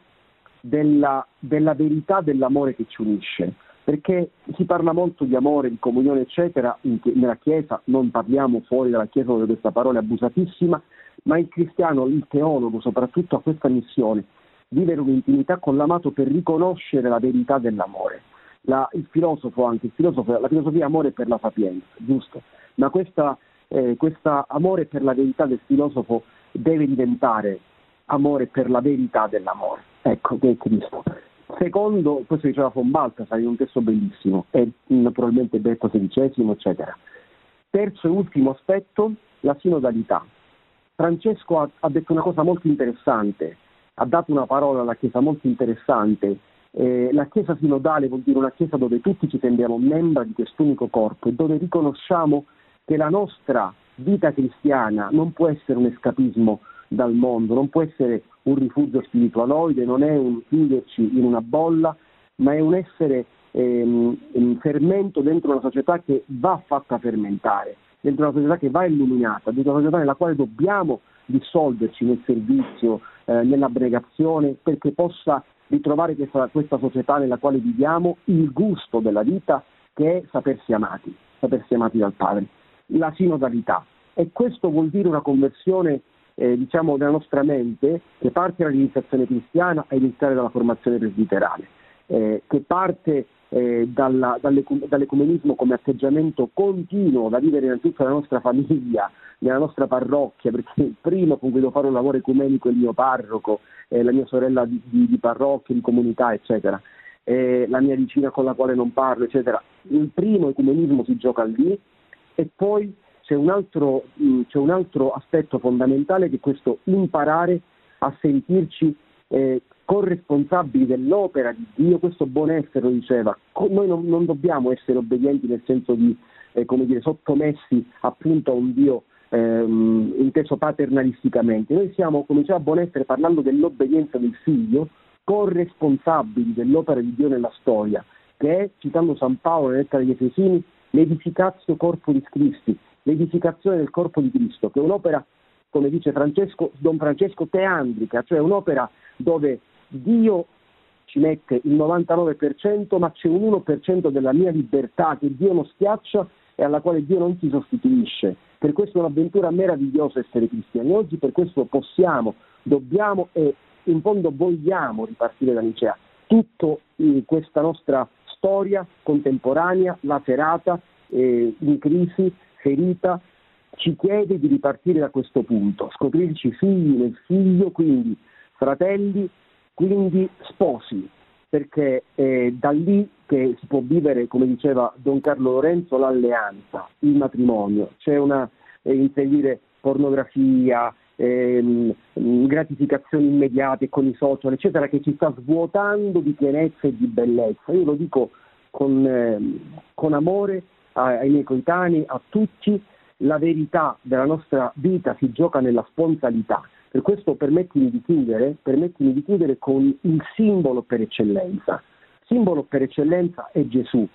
della, della verità dell'amore che ci unisce. Perché si parla molto di amore, di comunione eccetera in, nella Chiesa, non parliamo fuori dalla Chiesa dove questa parola è abusatissima, ma il cristiano, il teologo soprattutto ha questa missione, vivere un'intimità con l'amato per riconoscere la verità dell'amore. La, il filosofo anche, il filosofo, la filosofia è amore per la sapienza, giusto? Ma questa, eh, questa amore per la verità del filosofo deve diventare amore per la verità dell'amore, ecco, che è Cristo. Secondo, questo diceva von Balthasar in un testo bellissimo, e naturalmente Benedetto sedicesimo, eccetera. Terzo e ultimo aspetto, la sinodalità. Francesco ha, ha detto una cosa molto interessante, ha dato una parola alla Chiesa molto interessante. Eh, la Chiesa sinodale vuol dire una Chiesa dove tutti ci sentiamo membra di quest'unico corpo e dove riconosciamo che la nostra vita cristiana non può essere un escapismo dal mondo, non può essere un rifugio spiritualoide, non è un chiuderci in una bolla, ma è un essere ehm, un fermento dentro una società che va fatta fermentare, dentro una società che va illuminata, dentro una società nella quale dobbiamo dissolverci nel servizio, eh, nell'abnegazione, perché possa ritrovare questa, questa società nella quale viviamo il gusto della vita, che è sapersi amati, sapersi amati dal Padre, la sinodalità. E questo vuol dire una conversione Eh, diciamo della nostra mente, che parte dall'iniziazione cristiana a iniziare dalla formazione presbiterale, eh, che parte eh, dalla, dall'ecu- dall'ecumenismo come atteggiamento continuo da vivere innanzitutto nella nostra famiglia, nella nostra parrocchia, perché il primo con cui devo fare un lavoro ecumenico è il mio parroco, eh, la mia sorella di, di, di parrocchia, di comunità, eccetera, eh, la mia vicina con la quale non parlo, eccetera. Il primo ecumenismo si gioca lì, e poi C'è un, altro, c'è un altro aspetto fondamentale, che è questo imparare a sentirci eh, corresponsabili dell'opera di Dio. Questo Bonhoeffer lo diceva, noi non, non dobbiamo essere obbedienti nel senso di eh, come dire, sottomessi appunto a un Dio ehm, inteso paternalisticamente. Noi siamo, come diceva Bonhoeffer, parlando dell'obbedienza del figlio, corresponsabili dell'opera di Dio nella storia, che è, citando San Paolo nella lettera agli Efesini, l'edificatio corporis Christi, l'edificazione del corpo di Cristo, che è un'opera, come dice Francesco, Don Francesco, teandrica, cioè un'opera dove Dio ci mette il novantanove per cento, ma c'è un uno per cento della mia libertà che Dio non schiaccia e alla quale Dio non si sostituisce. Per questo è un'avventura meravigliosa essere cristiani. Oggi per questo possiamo, dobbiamo e in fondo vogliamo ripartire da Nicea. Tutta eh, questa nostra storia contemporanea, lacerata, eh, in crisi, ferita, ci chiede di ripartire da questo punto, scoprirci figli nel figlio, quindi fratelli, quindi sposi, perché è da lì che si può vivere, come diceva Don Carlo Lorenzo, l'alleanza, il matrimonio. C'è una eh, inseguire pornografia, ehm, gratificazioni immediate con i social, eccetera, che ci sta svuotando di pienezza e di bellezza. Io lo dico con, eh, con amore ai miei coetanei, a tutti. La verità della nostra vita si gioca nella spontaneità. Per questo permettimi di chiudere, permettimi di chiudere con il simbolo per eccellenza. Simbolo per eccellenza è Gesù,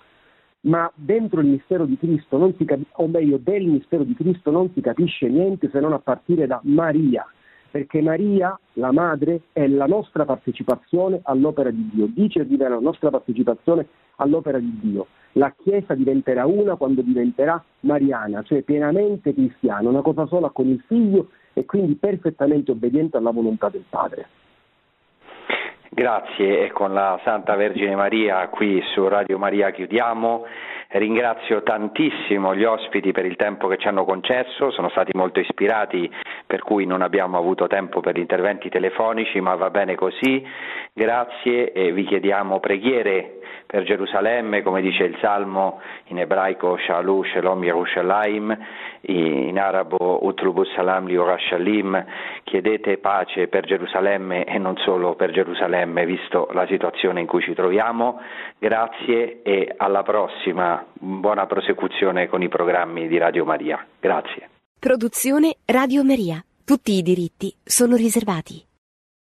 ma dentro il mistero di Cristo non si cap- o meglio del mistero di Cristo non si capisce niente se non a partire da Maria, perché Maria, la madre, è la nostra partecipazione all'opera di Dio. Dice e rivela la nostra partecipazione all'opera di Dio. La Chiesa diventerà una quando diventerà mariana, cioè pienamente cristiana, una cosa sola con il Figlio e quindi perfettamente obbediente alla volontà del Padre. Grazie, e con la Santa Vergine Maria qui su Radio Maria chiudiamo. Ringrazio tantissimo gli ospiti per il tempo che ci hanno concesso, sono stati molto ispirati, per cui non abbiamo avuto tempo per gli interventi telefonici, ma va bene così. Grazie, e vi chiediamo preghiere per Gerusalemme, come dice il Salmo in ebraico Shalu Shalom Yerushalayim, in arabo Utlubu Salam Liorashalim. Chiedete pace per Gerusalemme e non solo per Gerusalemme, visto la situazione in cui ci troviamo. Grazie e alla prossima. Buona prosecuzione con i programmi di Radio Maria. Grazie. Produzione Radio Maria. Tutti i diritti sono riservati.